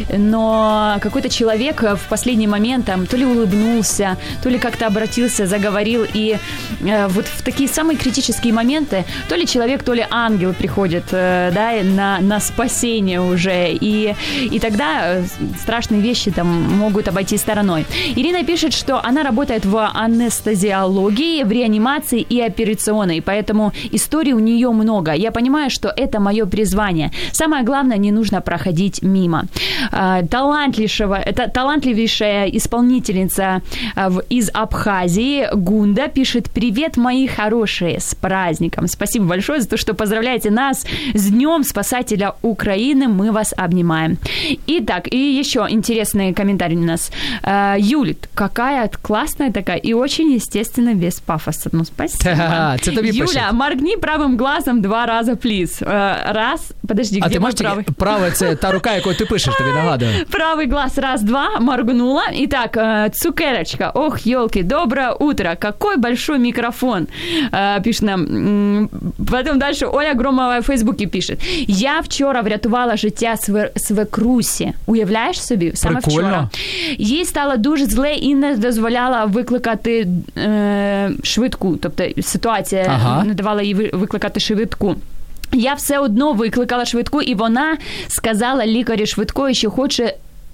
но какой-то человек в последний момент там то ли улыбнулся, то ли как-то обратился, заговорил, и э, вот в такие самые критические моменты то ли человек, то ли ангел приходит, э, да, на, на спасение уже, и, и тогда э, страшные вещи там могут обойти стороной. Ирина пишет, что она работает в анестезиологии, в реанимации и операционной, поэтому историй у нее много. Я понимаю, что это мое призвание. Самое главное, не нужно проходить мимо. Талантливейшего, это талантливейшая исполнительница из Абхазии Гунда пишет: «Привет, мои хорошие, с праздником! Спасибо большое за то, что поздравляете нас с Днем Спасателя Украины. Мы вас обнимаем». Итак, и еще интересный комментарий у нас. Юль, какая классная такая и очень, естественно, без пафоса. Ну, спасибо. Ага, це тобі Юля, пишуть. моргни правым глазом два раза, плиз. Раз, подожди, А где ти мой можеш правый? тільки праве, це та рука, якою ти пишеш, тобі нагадую. Правый глаз, раз, два, моргнула. Итак, э, цукерочка, ох, елки, доброе утро, какой большой микрофон, э, пишет нам. М, Потом дальше Оля Громова в Фейсбуке пишет: «Я вчора врятувала життя све- свекрусі». Уявляєш собі? Саме Прикольно. вчора. Їй стало дуже зле і не дозволяла викликати е, швидку. Тобто ситуація Ага. не давала їй ви- викликати швидку. Я все одно викликала швидку, і вона сказала лікарі швидкої, що хоче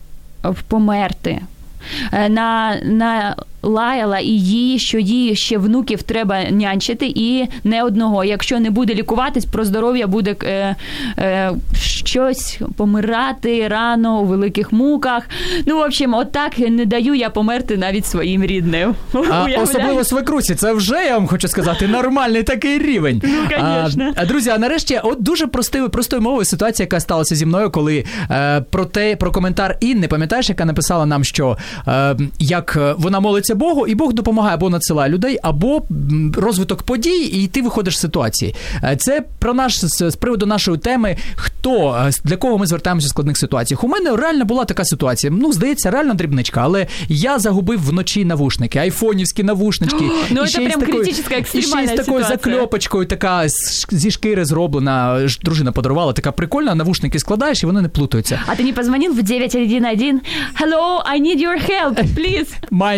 померти. Е, На, на лаяла і їй, що їй ще внуків треба нянчити, і не одного. Якщо не буде лікуватись, про здоров'я буде е, е, щось помирати рано у великих муках. Ну, в общем, отак не даю я померти навіть своїм рідним. А Уявляєш? особливо свекрусі, це вже, я вам хочу сказати, нормальний такий рівень. Ну, конечно. А, друзі, а нарешті, от дуже простою, простою мовою ситуація, яка сталася зі мною, коли е, про те, про коментар Інни, пам'ятаєш, яка написала нам, що е, як вона молиться Богу, і Бог допомагає або надсилає людей, або м, розвиток подій, і ти виходиш з ситуації. Е, Це про наш, з, з приводу нашої теми, хто, е, для кого ми звертаємося в складних ситуаціях. У мене реально була така ситуація, ну, здається, реально дрібничка, але я загубив вночі навушники, айфонівські навушнички. Ну, І це ще й з прям такою- критична, І ще й екстремальна з такою ситуація. закльопочкою, така з- зі шкіри зроблена, ж дружина подарувала, така прикольна, навушники складаєш, і вони не плутаються. А ты не позвонил в девять один один? Hello, I need your help, please. My, my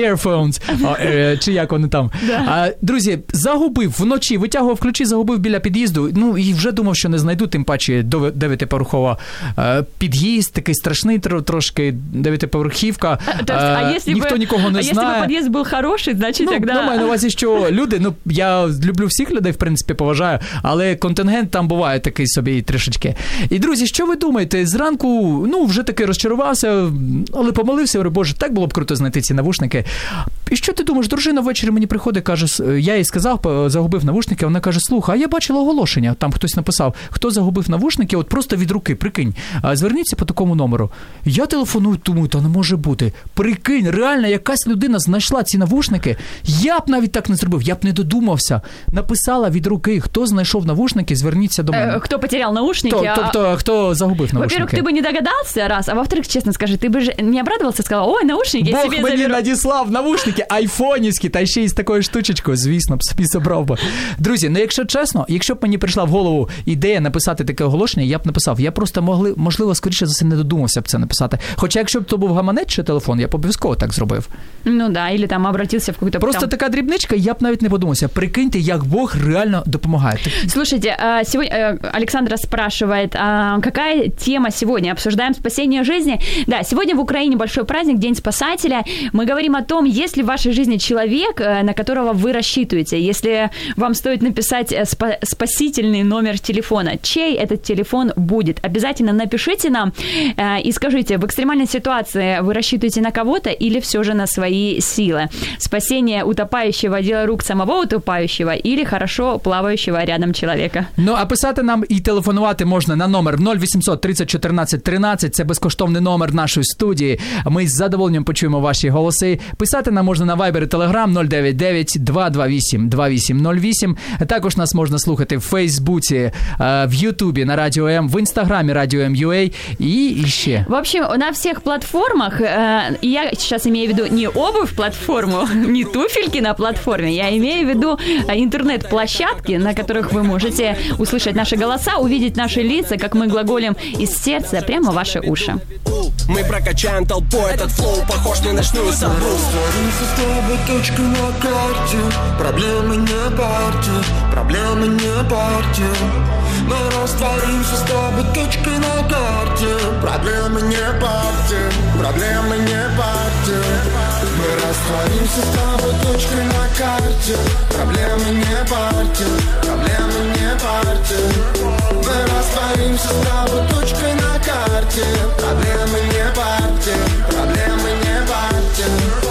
earphones, а, е, чи як вони там. А, друзі, загубив вночі, витягував ключі, загубив біля під'їзду, ну і вже думав, що не знайду, тим паче дев'ятиповерхова під'їзд, такий страшний трошки, дев'ятиповерхівка, а, а, а ніхто бы, нікого не а знає. А якщо б під'їзд був хороший, значить, ну, тогда... Ну, маю на увазі, що люди, ну, я люблю всіх людей, в принципі, поважаю, але контингент там буває такий собі трішечки. І, друзі, що ви думаєте? Зранку, ну, вже таки розчарувався, але помолився, говорю, боже, так було б круто знайти ці навушники. І що ти думаєш? Дружина ввечері мені приходить, каже, я їй сказав, загубив навушники, вона каже, слухай, а я бачила оголошення, там хтось написав, хто загубив навушники, от просто від руки, прикинь, зверніться по такому номеру. Я телефоную, думаю, та не може бути. Прикинь, реально, якась людина знайшла ці навушники, я б навіть так не зробив, я б не додумався. Написала від руки, хто знайшов навушники, зверніться до мене. Хто потеряв навушники? Хто, тобто, а... хто загубив навушники? Во-первых, ты бы не догадался, раз, а во-вторых, честно скажи, ты бы же не обрадовался, сказал, ой, наушники, Бог я себе мені заберу. надіслав навушники айфонівські, та ще й з такою штучечкою, звісно, б собі забрав би. Друзі, ну якщо чесно, якщо б мені прийшла в голову ідея написати таке оголошення, я б написав. Я просто, могли, можливо, скоріше за все не додумався б це написати. Хоча якщо б то був гаманець чи телефон, я б обов'язково так зробив. Ну да, или там обратился в какую-то... Просто там... така дрібничка, я б навіть не подумався. Прикиньте, як Бог реально допомагає. Слушайте, сегодня Александра спрашивает, какая тема сегодня? Обсуждаем спасение жизни. Да, сегодня в Украине большой праздник, День спасателя. Мы говорим о том, есть ли в вашей жизни человек, на которого вы рассчитываете. Если вам стоит написать спа- спасительный номер телефона, чей этот телефон будет? Обязательно напишите нам и скажите, в экстремальной ситуации вы рассчитываете на кого-то или все же на свои силы? Спасение утопающего, дело рук самого утопающего или хорошо плавающего рядом человека? Ну, а писати нам і телефонувати можна на номер нуль вісімсот тридцять чотирнадцять тринадцять. Це безкоштовний номер нашої студії. Ми з задоволенням почуємо ваші голоси. Писати нам можна на Viber і Telegram нуль дев'ять дев'ять два два вісім два вісім нуль вісім. Також нас можна слухати в Фейсбуці, в Ютубі на Радіо М, в Інстаграмі Радіо М.ua і ще. В общем, на всех платформах, и я сейчас имею в виду не обувь-платформу, не туфельки на платформе, я имею в виду интернет-площадки, на которых вы можете услышать наши голоса, увидеть наши лица, как мы глаголем из сердца прямо в ваши уши. Мы прокачаем толпу, этот флоу похож на ночную сову. Растворимся с тобой точка на карте. Проблемы не партия, проблемы не партия. Мы растворимся с тобой точка на карте. Проблемы не партия, проблемы не партия. Мы растворимся с тобой точка на карте. Проблемы не партия, проблемы не партия. Мы растворимся с тобой точка на карте. Проблемы не партия, проблемы не партия.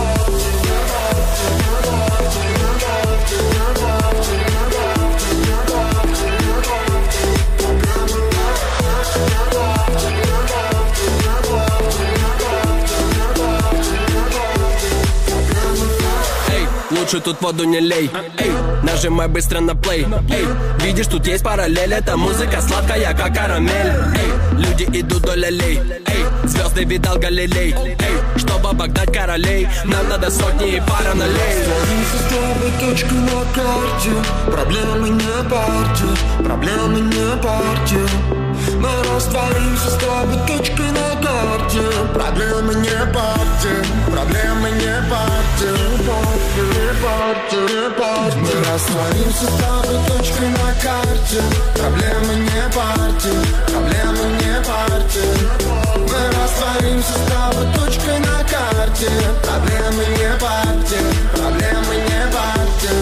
Лучше тут воду не лей, эй, нажимай быстро на плей, эй, видишь, тут есть параллель, эта музыка сладкая, как карамель, эй, люди идут до лялей, эй, звезды видал Галилей, эй, чтобы обогнать королей, нам надо сотни и пара нулей. Растворимся с тобой точка на карте. Проблемы не партия, проблемы не партия. Мы растворимся с тобой точка на карте. Проблемы не партия, проблемы не партия. Не партия, не партия. Мы растворимся с тобой точка на карте. Проблемы не партия, проблемы не партия. Мы растворимся с тобой точка на карте. Проблемы не партия, проблемы не партия.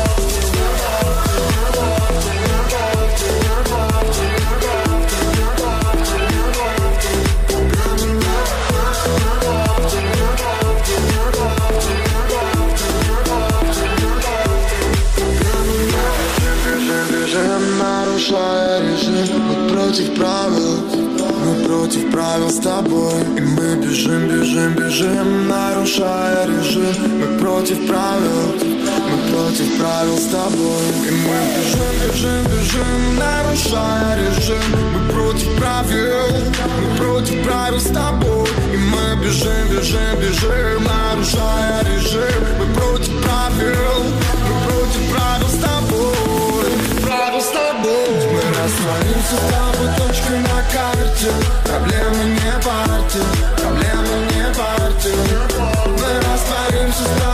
Нарушая режим, мы против правил, мы против правил с тобой. И мы бежим, бежим, бежим, нарушая режим. Мы против правил, мы против правил с тобой. И мы бежим, бежим, бежим, нарушая режим. Мы против правил, мы против правил с тобой. И мы бежим, бежим, бежим, нарушая режим. Мы против правил, мы против правил с тобой. Правил с тобой. Мы растворимся с тобой точка на карте. Проблемы не партия, проблемы не партия. Мы растворимся с тобой.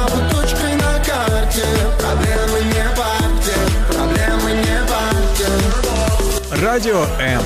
Радіо М.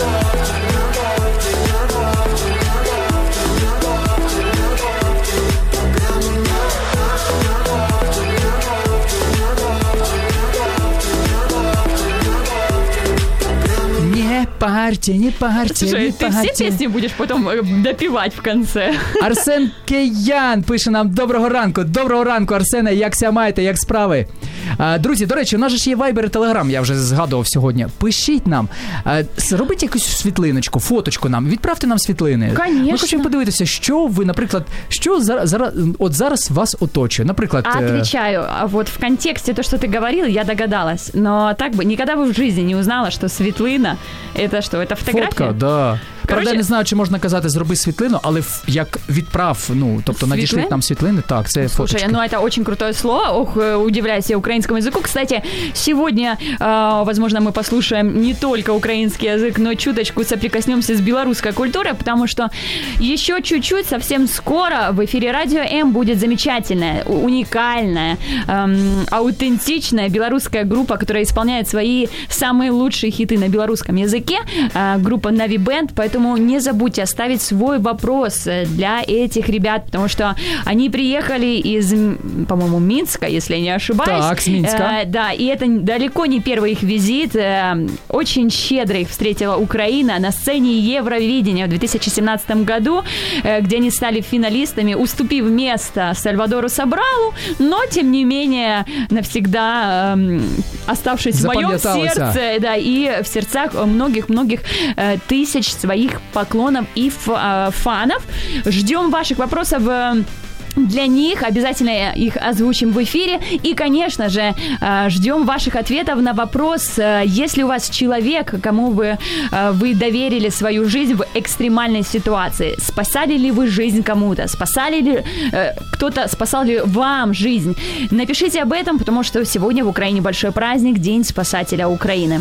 Не парьте, не парьте, Слушай, не ты парьте. все песни будешь потом э, допевать в конце. Арсен Киян пише нам: доброго ранку, доброго ранку, Арсене, як ся маєте, як справи? А, друзі, до речі, у нас же ж є Viber і Telegram, я вже згадував сьогодні. Пишіть нам, а, робіть якусь світлиночку, фоточку нам, відправте нам світлини. Конечно. Ми хочемо подивитися, що ви, наприклад, що зараз, зараз, от зараз вас оточує. Наприклад, е, Отвечаю. А вот в контексте то, что ты говорил, я догадалась. Но так бы никогда бы в жизни не узнала, что светлина — это что, это фотография? фотка, да. Правда, Короче- я не знаю, чи можна казати «зроби світлину», але ф- як відправ, ну, тобто надішліть Світлин? нам світлини, так, це Слушай, фоточки. ну это очень крутое слово. Ох, э, удивляюсь я украинскому языку. Кстати, сегодня, э, возможно, мы послушаем не только украинский язык, но чуточку соприкоснемся с белорусской культурой, потому что еще чуть-чуть, совсем скоро в эфире Радио М будет замечательная, у- уникальная, эм, аутентичная белорусская группа, которая исполняет свои самые лучшие хиты на белорусском языке. Э, группа Navi Band, поэтому не забудьте оставить свой вопрос э, для этих ребят, потому что они приехали из, м, по-моему, Минска, если я не ошибаюсь. Так, с Минска. Э, да, и это далеко не первый их визит. Э, очень щедро их встретила Украина на сцене Евровидения в две тысячи семнадцатом году, э, где они стали финалистами, уступив место Сальвадору Собралу, но, тем не менее, навсегда эм, оставшись в моем Запам'яталася. сердце, да, и в сердцах многих-многих э, тысяч своих поклонов и ф- э, фанов. Ждем ваших вопросов э, для них, обязательно их озвучим в эфире. И, конечно же, э, ждем ваших ответов на вопрос, э, если у вас человек, кому вы, э, вы доверили свою жизнь в экстремальной ситуации, спасали ли вы жизнь кому-то, спасали ли э, кто-то, спасал ли вам жизнь. Напишите об этом, потому что сегодня в Украине большой праздник, День спасателя Украины.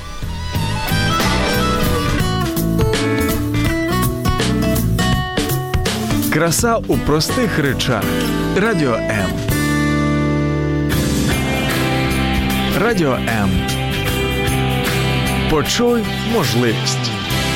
Краса у простих речах. Радіо М. Радіо М. Почуй можливість.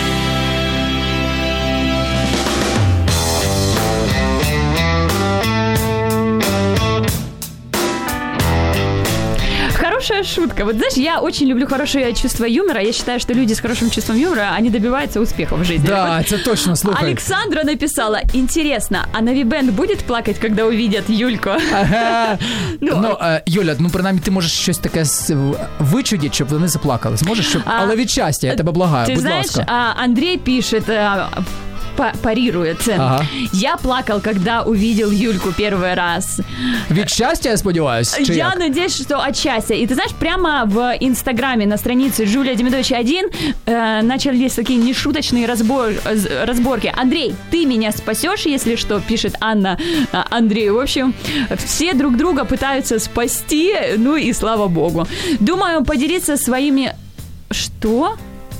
Хорошая шутка. Вот знаешь, я очень люблю хорошее чувство юмора. Я считаю, что люди с хорошим чувством юмора, они добиваются успеха в жизни. Да, Вот це точно, слухай. Александра написала: интересно, а Navi Band будет плакать, когда увидят Юльку? Ага. Ну, Ну, е, Юля, ну принаймні ти можеш щось таке с- в- вичудити, щоб вони заплакали. Зможеш? Щоб... А, Але від щастя, я тебе благаю, Ты будь знаешь, ласка. а, Андрей пишет, а, па- парирует. Ага. Я плакал, когда увидел Юльку первый раз. Від щастя, я сподіваюся, чи Я як? надеюсь, что от счастья. И ты знаешь, прямо в Инстаграме на странице Жюля Демидовича один э, начались такие нешуточные разбор, з- разборки. Андрей, ты меня спасешь, если что, пишет Анна э, Андрею. В общем, все друг друга пытаются спасти, ну и слава богу. Думаю, поделиться своими... Что?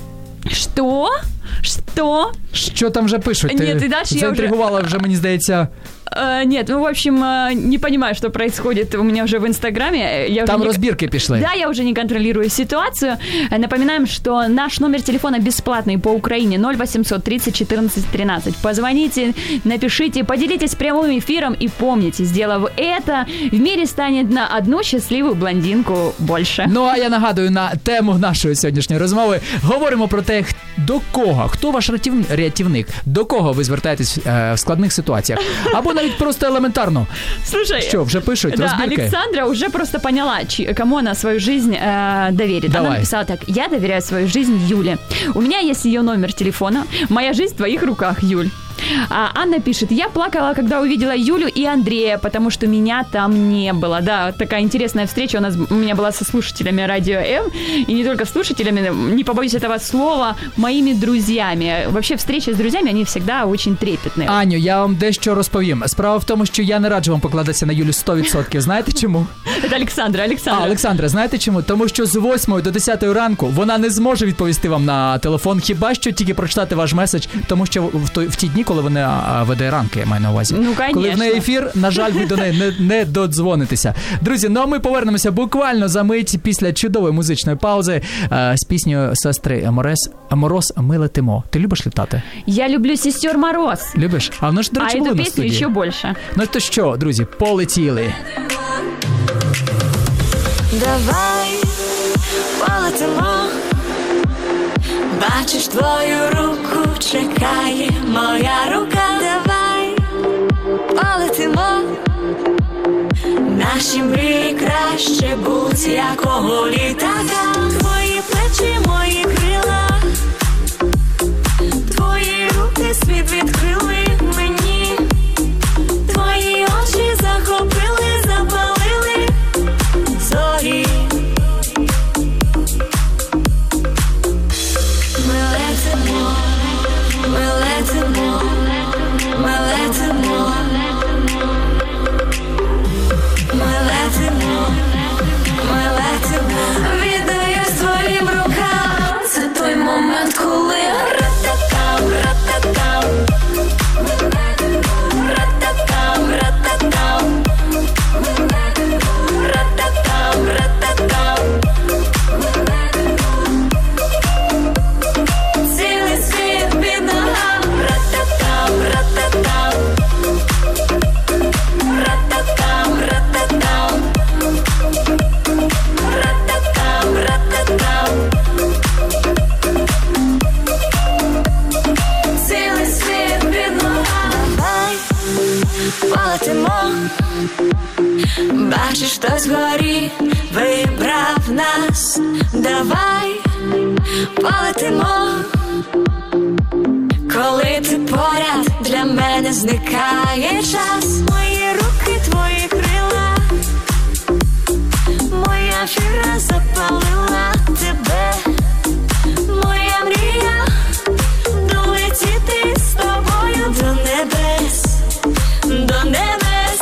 Что? Что? Що там вже пишуть? Ні, Ти ти дальше я заінтригувала вже, мені здається. Э, нет, ну, в общем, э, не понимаю, что происходит у меня уже в Инстаграме. Я Там уже не- розбірки пішли. Да, я уже не контролирую ситуацию. Э, Напоминаем, что наш номер телефона бесплатный по Украине ноль восемьсот тридцать четырнадцать тринадцать. Позвоните, напишите, поделитесь прямым эфиром и помните, сделав это, в мире станет на одну счастливую блондинку больше. Ну, а я нагадую, на тему нашої сьогоднішньої розмови говоримо про те, х- до кого, хто ваш рятів- рятівник, до кого ви звертаєтесь е, в складних ситуаціях. Або навіть просто елементарно. Слушай, Що, вже пишуть, да, розбірки? Александра уже просто поняла, чи- кому она свою жизнь э, доверит. Давай. Она написала так: я доверяю свою жизнь Юле. У меня есть ее номер телефона. Моя жизнь в твоих руках, Юль. А Анна пишет: я плакала, когда увидела Юлю и Андрея, потому что меня там не было. Да, такая интересная встреча у нас у меня была со слушателями Радио М, и не только слушателями, не побоюсь этого слова, моими друзьями. Вообще встречи с друзьями, они всегда очень трепетные. Аню, я вам дещо розповім. Справа в тому, що я не раджу вам покладатися на Юлю сто відсотків. Знаєте чому? Это Александра, А, Александра. Олександра, знаєте чому? Тому що з восьмої до десятої ранку вона не зможе відповісти вам на телефон, хіба що тільки прочитати ваш меседж, тому що в, той, в ті дні, коли вона веде ранки, я маю на увазі. Ну, конечно. Коли в неї ефір, на жаль, ви до неї не, не додзвонитеся. Друзі, ну а ми повернемося буквально за мить після чудової музичної паузи е, з піснею сестри Мороз, Мороз «Ми летимо». Ти любиш літати? Я люблю сестер Мороз. Любиш? А воно ж, до речі, а було эту на песню студії. еще больше. Ну то що, друзі, полетіли. Давай полетимо. Бачиш, твою руку чекає моя рука. Давай полетимо. Наші мрії краще будь-якого літака. Твої плечі, мої крила, твої руки світ відкрили мені. Твої очі захопили, запалили зорі. Ми летимо, ми летимо, ми летимо. Ми летимо, ми летимо. Віддаюсь твоїм рукам. Це той момент, коли ра-та-там, ра-та-там, ра-та-там, ра-та-там, ра-та-там, ра-та-там. Цілий світ під ногам. Ра-та-там, ра-та-там, ра-та-там, ра-та-там, ра-та-там, ра-та-там. Цілий світ під ногам. Давай полетимо. Бачиш, хтось вгорі вибрав нас. Давай полетимо. Коли ти поряд, для мене зникає час. Мої руки, твої крила, моя фіра запалила тебе. Моя мрія долетіти з тобою до небес, до небес.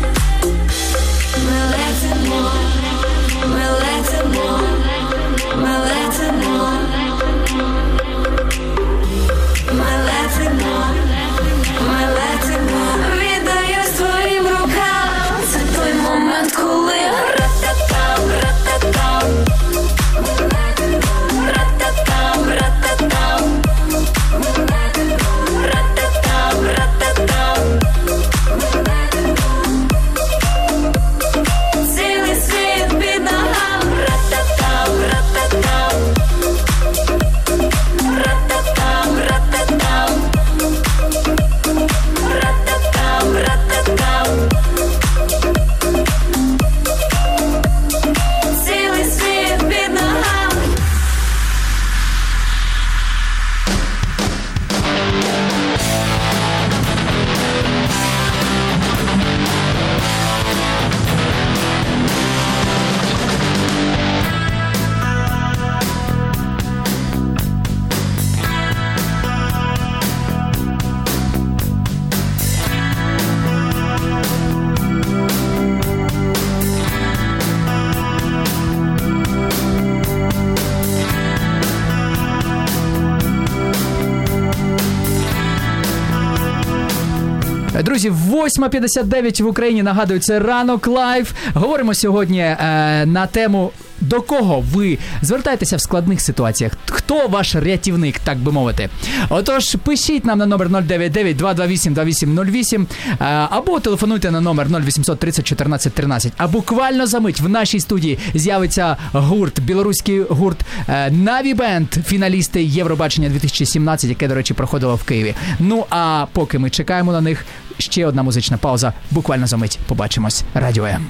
Ми летимо, ми летимо, ми летимо. Ми летимо, ми летимо. Віддаюсь твоїм рукам. Це той момент, коли ра-та-там, ра-та-там, ра-та-там, ра-та-там, ра-та-там, ра-та-там. Цілий світ під ногам. Ра-та-там, ра-та-там, ра-та-там, ра-та-там, ра-та-там, ра-та-там. Цілий світ під ногам. Друзі, восьма п'ятдесят дев'ять в Україні, нагадую, це Ранок Лайв. Говоримо сьогодні е, на тему, до кого ви звертаєтеся в складних ситуаціях. Хто ваш рятівник, так би мовити. Отож, пишіть нам на номер нуль дев'ять дев'ять два два вісім два вісім нуль вісім е, або телефонуйте на номер нуль вісімсот тридцять чотирнадцять тринадцять. А буквально за мить в нашій студії з'явиться гурт, білоруський гурт е, Navy Band, фіналісти Євробачення дві тисячі сімнадцять, яке, до речі, проходило в Києві. Ну, а поки ми чекаємо на них, ще одна музична пауза. Буквально за мить побачимось. Радіо М.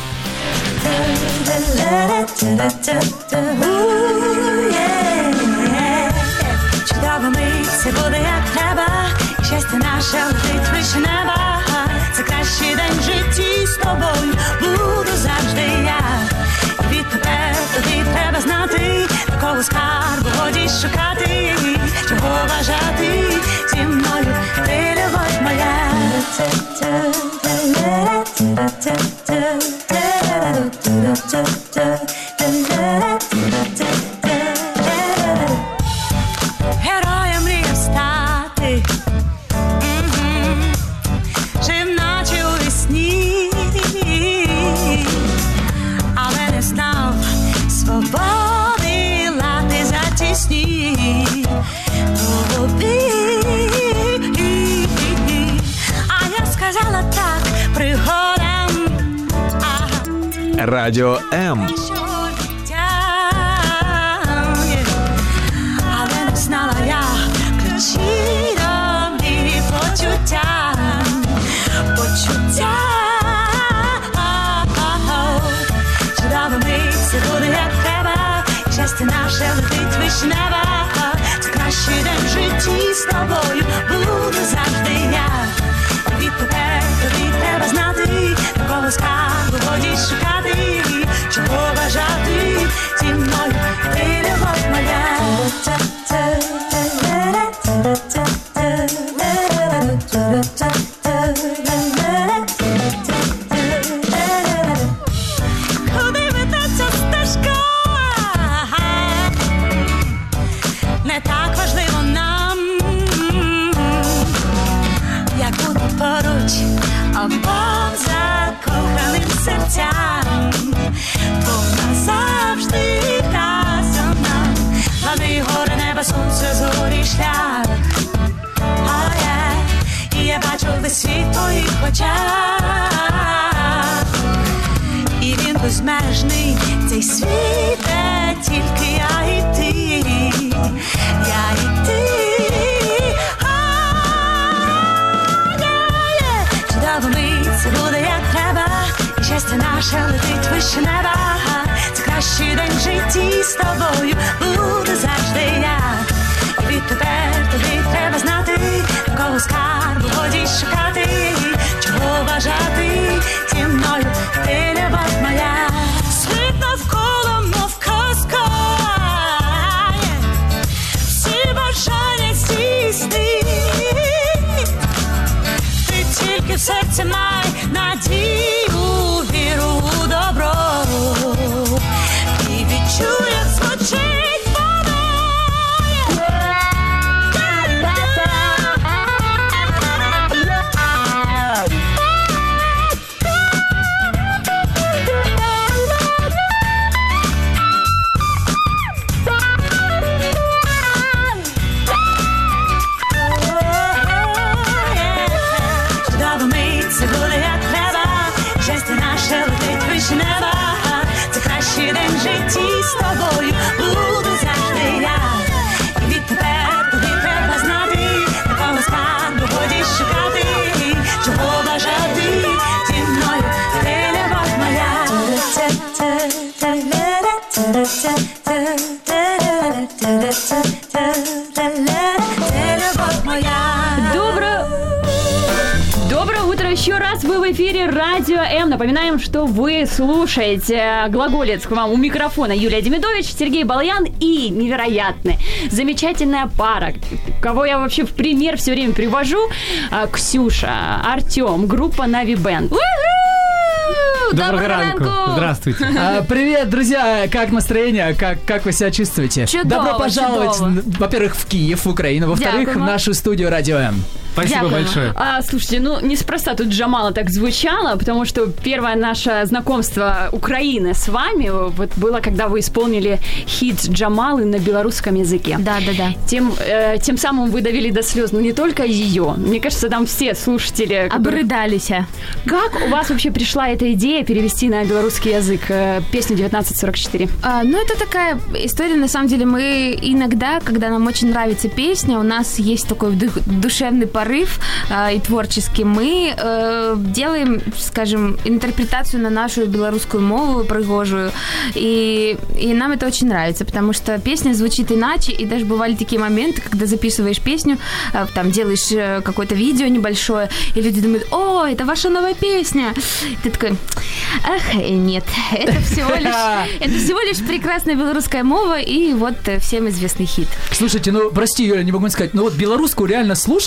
Чудова мить, все буде як треба, і щастя наше летить вище неба. Це кращий день в житті з тобою, буду завжди я. І від тебе тобі треба знати, такого скарбу годі шукати, чого бажати зі мною, ти любов моя. Героєм мріяв стати, сні тобі. А я сказала так пригодам. Радіо М. Але не знала я ключі до мій почуття. Почуття. Чудово мить, це буде як треба. Щастя наше летить вишнева. Це кращий день в житті з тобою буду завжди я. Відтепер тобі треба знати, такого скарбу годі шукати, чого бажати зі мною, ти любов моя. Куди веде ця стежка? Не так важливо нам, як бути поруч обом закоханим серцям. Двом назавжди разом нам, плани, гори, небо, сонце, зорі, шлях. Oh, yeah. І я бачу весь світ в твоїх очах. І він безмежний, цей світ, де тільки я і ти, я і ти. Чудово мить, це буде як треба. І щастя наше летить вище неба. Це кращий день в житті з тобою буду завжди я. І відтепер тобі треба знати, такого скарбу годі шукати, чого бажати зі мною, ти любов моя. Світ навколо, мов казка, всі бажання здійсни. Ти тільки в серці май надію, віру у добро. І відчуй, як звучить Еще раз вы в эфире Радио М. Напоминаем, что вы слушаете Глаголец к вам у микрофона Юлия Демидович, Сергей Балаян и невероятная, замечательная пара, кого я вообще в пример все время привожу, Ксюша, Артем, группа Navi Band. Доброго ранку. Здравствуйте. А, привет, друзья. Как настроение? Как, как вы себя чувствуете? Чудово, Добро пожаловать, чудово. во-первых, в Киев, в Украину, во-вторых, Дякуємо. в нашу студию Радио М. Спасибо Дякуємо. большое. А, слушайте, ну неспроста тут Джамала так звучала, потому что первое наше знакомство Украины с вами вот было, когда вы исполнили хит Джамалы на белорусском языке. Да, да, да. Тем, э, тем самым вы довели до слез, ну не только ее. Мне кажется, там все слушатели... которые- Обрыдались. Как у вас вообще пришла эта идея перевести на белорусский язык э, песню девятнадцать сорок четыре? А, ну, это такая история, на самом деле, мы иногда, когда нам очень нравится песня, у нас есть такой вдух- душевный порыв а, и творческий, мы э, делаем, скажем, интерпретацию на нашу белорусскую мову пригожую, и, и нам это очень нравится, потому что песня звучит иначе, и даже бывали такие моменты, когда записываешь песню, а, там, делаешь э, какое-то видео небольшое, и люди думают: о, это ваша новая песня. Ты такой: ах, э, нет, это всего лишь, это всего лишь прекрасная белорусская мова и вот э, всем известный хит. Слушайте, ну, прости, Юля, не могу не сказать, ну вот белорусскую реально слушаешь,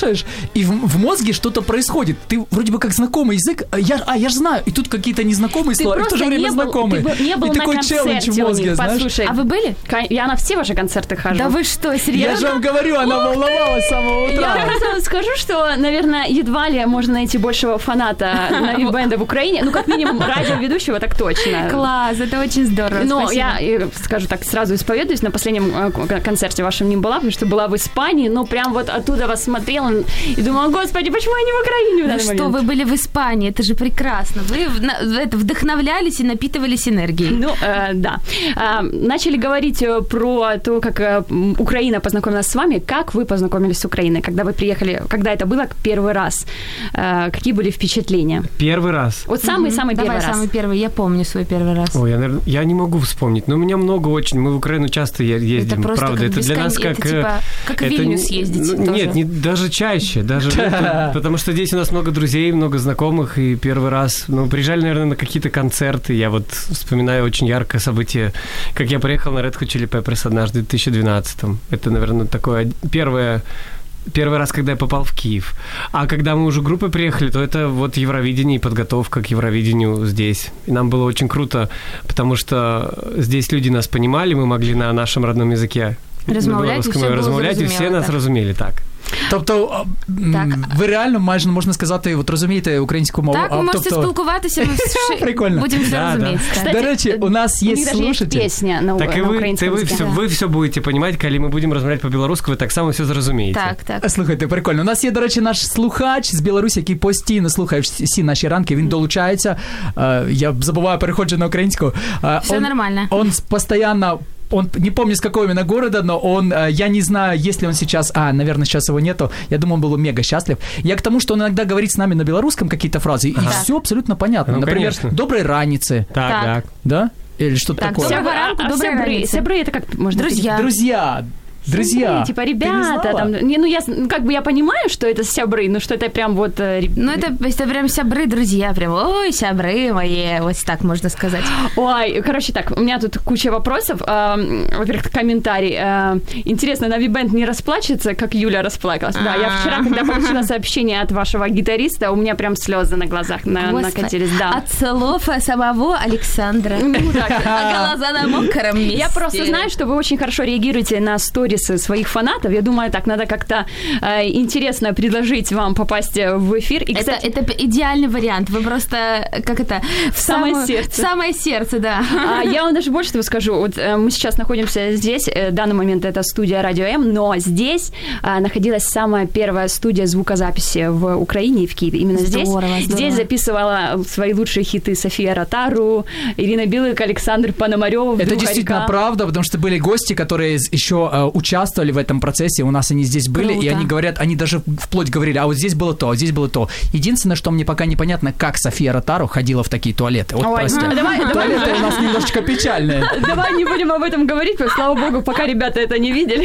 и в, в мозге что-то происходит. Ты вроде бы как знакомый язык, а я, а, я же знаю, и тут какие-то незнакомые Ты слова, и в то же время не был, знакомые. Ты не был и на такой челлендж в концерте у мозге, них, знаешь. послушай. А вы были? Я на все ваши концерты хожу. Да вы что, Я серьезно? же вам говорю, она волновалась с самого утра. Я просто скажу, что, наверное, едва ли можно найти большего фаната на бенда в Украине. Ну, как минимум, радиоведущего, так точно. Класс, это очень здорово. Но спасибо. я, э, скажу так, сразу исповедуюсь, на последнем э, концерте вашем не была, потому что была в Испании, но прям вот оттуда вас смотрела и думала, господи, почему я не в Украине в Ну данный что, момент? вы были в Испании, это же прекрасно. Вы в- на- это, вдохновлялись и напитывались энергией. Ну, э, да. А, начали говорить э, про то, как э, м, Украина познакомилась с вами. Как вы познакомились с Украиной? Когда вы приехали, когда это было первый раз? Э, какие были впечатления? Первый раз. Вот самый-самый Давай первый раз. самый первый, я помню свой первый раз. Ой, я, наверное, я не могу вспомнить, но у меня много очень. Мы в Украину часто е- ездим, Это просто правда. как это для бескон- нас как... это э, типа как в это Вильнюс не- ездить ну, тоже. Нет, не, даже чаще, даже это- потому что здесь у нас много друзей, много знакомых, и первый раз, ну, приезжали, наверное, на какие-то концерты. Я вот вспоминаю очень яркое событие, как я приехал на Red Hot Chili Peppers однажды в две тысячи двенадцатом. Это, наверное, такое первое... Первый раз, когда я попал в Киев. А когда мы уже группой приехали, то это вот Евровидение и подготовка к Евровидению здесь. И нам было очень круто, потому что здесь люди нас понимали, мы могли на нашем родном языке Розмовляти, на всё белорусскому було розмовляти, і всі зрозуміло, нас так. розуміли, так. Тобто, а, м, Так. ви реально майже, можна сказати, от розумієте українську мову. Так, ви а, можете тобто, спілкуватися, ми вши- Прикольно. будемо все Да, розуміти. да. так. До речі, у нас У є них даже есть слушатель. песня на, Так і на ви, це українському ви языке. все, ви все будете розуміти, коли ми будемо розмовляти по-білоруськи, ви так само все зрозумієте. Так, так. Слухайте, прикольно. У нас є, до речі, наш слухач з Білорусі, який постійно слухає всі наші ранки. Він долучається. Е, Я забуваю, переходжу на українську. Е, Все он- нормально. Он постоянно... Он не помню, с какого именно города, но он, э, я не знаю, есть ли он сейчас, а, наверное, сейчас его нету, я думаю, он был мега счастлив. Я к тому, что он иногда говорит с нами на белорусском какие-то фразы, и все абсолютно понятно. Ну, Например, конечно. «доброй раницы», Так, Так. так. да? Или что-то Так, такое. всё. Доброго ранку, а доброй сябры, раницы. сябры, это как можно Друзья. Друзья, друзья. Сябры, типа, Ты не ребята, знала? там, не, ну, я, с- ну, как бы я понимаю, что это сябры, но что это прям вот... э, реб- Ну, это, это прям сябры, друзья, прям, ой, сябры мои, вот так можно сказать. Ой, короче, так, у меня тут куча вопросов. Эм, Во-первых, комментарий. Э, Интересно, на Вибенд не расплачется, как Юля расплакалась? Да, я вчера, когда получила сообщение от вашего гитариста, у меня прям слезы на глазах на- Господи, накатились, да. От слов самого Александра. Ну, так. А глаза на мокром месте. Я просто знаю, что вы очень хорошо реагируете на сторисы своих фанатов. Я думаю, так надо как-то э, интересно предложить вам попасть в эфир. И, Это, кстати, это идеальный вариант. Вы просто, как это, в самое самую- сердце. В самое сердце, да. а, я вам даже больше того скажу. Вот э, мы сейчас находимся здесь. э, В данный момент это студия Радио М, но здесь э, находилась самая первая студия звукозаписи в Украине и в Киеве. Именно здесь. Здорово, здорово. Здесь записывала свои лучшие хиты София Ротару, Ирина Билык, Александр Пономарёв. Это Вдруг действительно Харька. правда, потому что были гости, которые с- еще э, участвовали в этом процессе, у нас они здесь были, Круто. и они говорят, они даже вплоть говорили, а вот здесь было то, а здесь было то. Единственное, что мне пока непонятно, как София Ротару ходила в такие туалеты. Вот, Ой, прости. ну, давай, давай. Туалеты у нас немножечко печальные. Давай не будем об этом говорить, потому что, слава богу, пока ребята это не видели.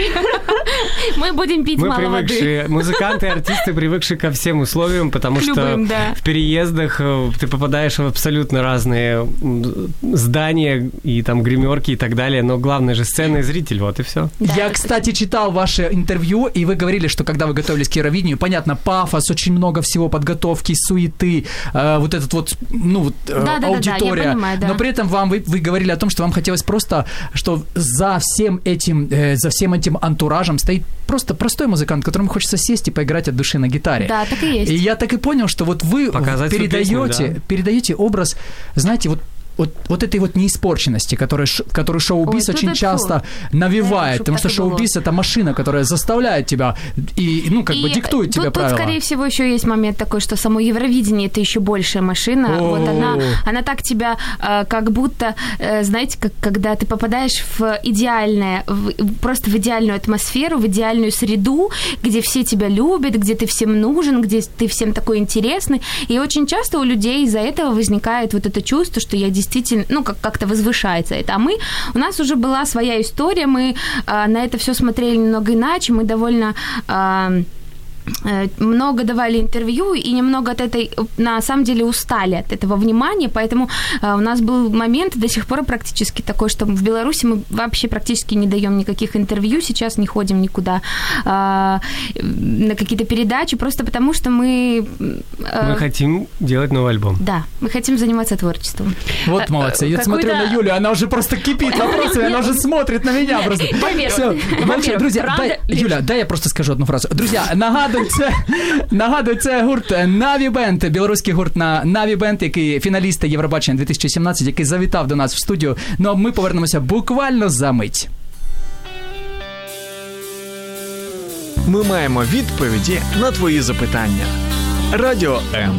Мы будем пить Мы мало воды. привыкшие, музыканты, артисты, привыкшие ко всем условиям, потому К что любым, да. в переездах э, ты попадаешь в абсолютно разные м, здания и там гримерки и так далее, но главное же сцена и зритель, вот и все. Я, кстати, читал ваше интервью, и вы говорили, что когда вы готовились к Евровидению, понятно, пафос, очень много всего подготовки, суеты, э, вот этот вот, ну, вот, э, Да-да-да-да, аудитория. я понимаю, да. Но при этом вам, вы, вы говорили о том, что вам хотелось просто, что за всем этим, э, за всем этим антуражем стоит просто простой музыкант, которому хочется сесть и поиграть от души на гитаре. Да, так и есть. И я так и понял, что вот вы Показать свою передаете, песню, да. передаете образ, знаете, вот вот, вот этой вот неиспорченности, которую, ш- которую шоу-биз Ой, очень тут часто это навевает, Да, потому чтоб что так и было. шоу-биз — это машина, которая заставляет тебя и, ну, как бы И диктует тебе тут, правила. Тут, скорее всего, еще есть момент такой, что само Евровидение — это еще большая машина. О. Вот она, она так тебя э, как будто, э, знаете, как когда ты попадаешь в идеальное, в- просто в идеальную атмосферу, в идеальную среду, где все тебя любят, где ты всем нужен, где ты всем такой интересный. И очень часто у людей из-за этого возникает вот это чувство, что я действительно, ну, как- как-то возвышается это. А мы, у нас уже была своя история, мы э, на это все смотрели немного иначе, мы довольно... э, э, много давали интервью и немного от этой, на самом деле, устали от этого внимания, поэтому э, у нас был момент до сих пор практически такой, что в Беларуси мы вообще практически не даем никаких интервью, сейчас не ходим никуда э, на какие-то передачи, просто потому что мы... Э, мы хотим делать новый альбом. Да, мы хотим заниматься творчеством. Вот молодцы. Я смотрю на Юлю, она уже просто кипит вопросами, она уже смотрит на меня просто. Все, молчу. Друзья, дай, Юля, дай я просто скажу одну фразу. Друзі, нагадую, це, нагадую, це гурт Na'Vi Band, білоруський гурт на Na'Vi Band, який фіналіст Євробачення дві тисячі сімнадцять, який завітав до нас в студію. Ну, а ми повернемося буквально за мить. Ми маємо відповіді на твої запитання. Радіо М.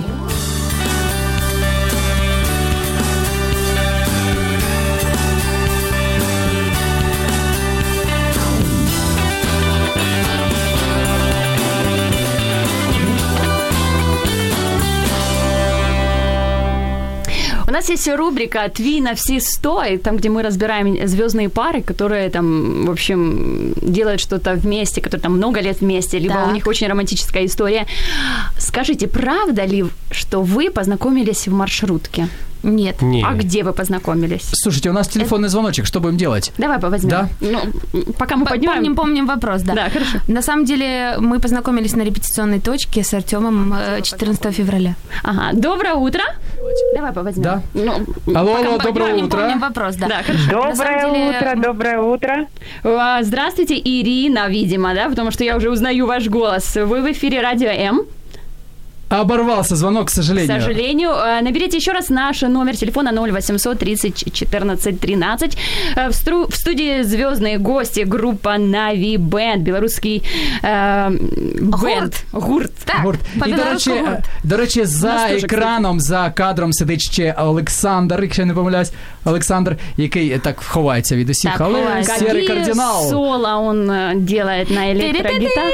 У нас есть рубрика «Твій на все сто», там, где мы разбираем звездные пары, которые там, в общем, делают что-то вместе, которые там много лет вместе, либо так. У них очень романтическая история. Скажите, правда ли, что вы познакомились в маршрутке? Нет. Нет. А где вы познакомились? Слушайте, у нас телефонный звоночек, что будем делать? Давай возьмем. Да? Ну, пока мы поднимем. Помним, помним вопрос, да. Да, хорошо. На самом деле мы познакомились на репетиционной точке с Артёмом четырнадцатого февраля. Ага. Доброе утро. Давай возьмем. Да. Ну, алло, алло, доброе помним, утро. Помним вопрос, да. Да, хорошо. Доброе деле... утро, доброе утро. Здравствуйте, Ирина, видимо, да, потому что я уже узнаю ваш голос. Вы в эфире Радио М. Оборвался звонок, к сожалению. К сожалению. Наберите еще раз наш номер телефона ноль восемьсот тридцать четырнадцать тринадцать. В, стру... в студии звездные гости, группа Na'Vi Band, белорусский э, бенд. Гурт. Так, гурт. І, до речі, до речі, за екраном, за кадром сидить ще Олександр, якщо я не помиляюсь, Олександр, який так ховається від усіх, так, але серий кардинал. Соло он делает на электрогитаре.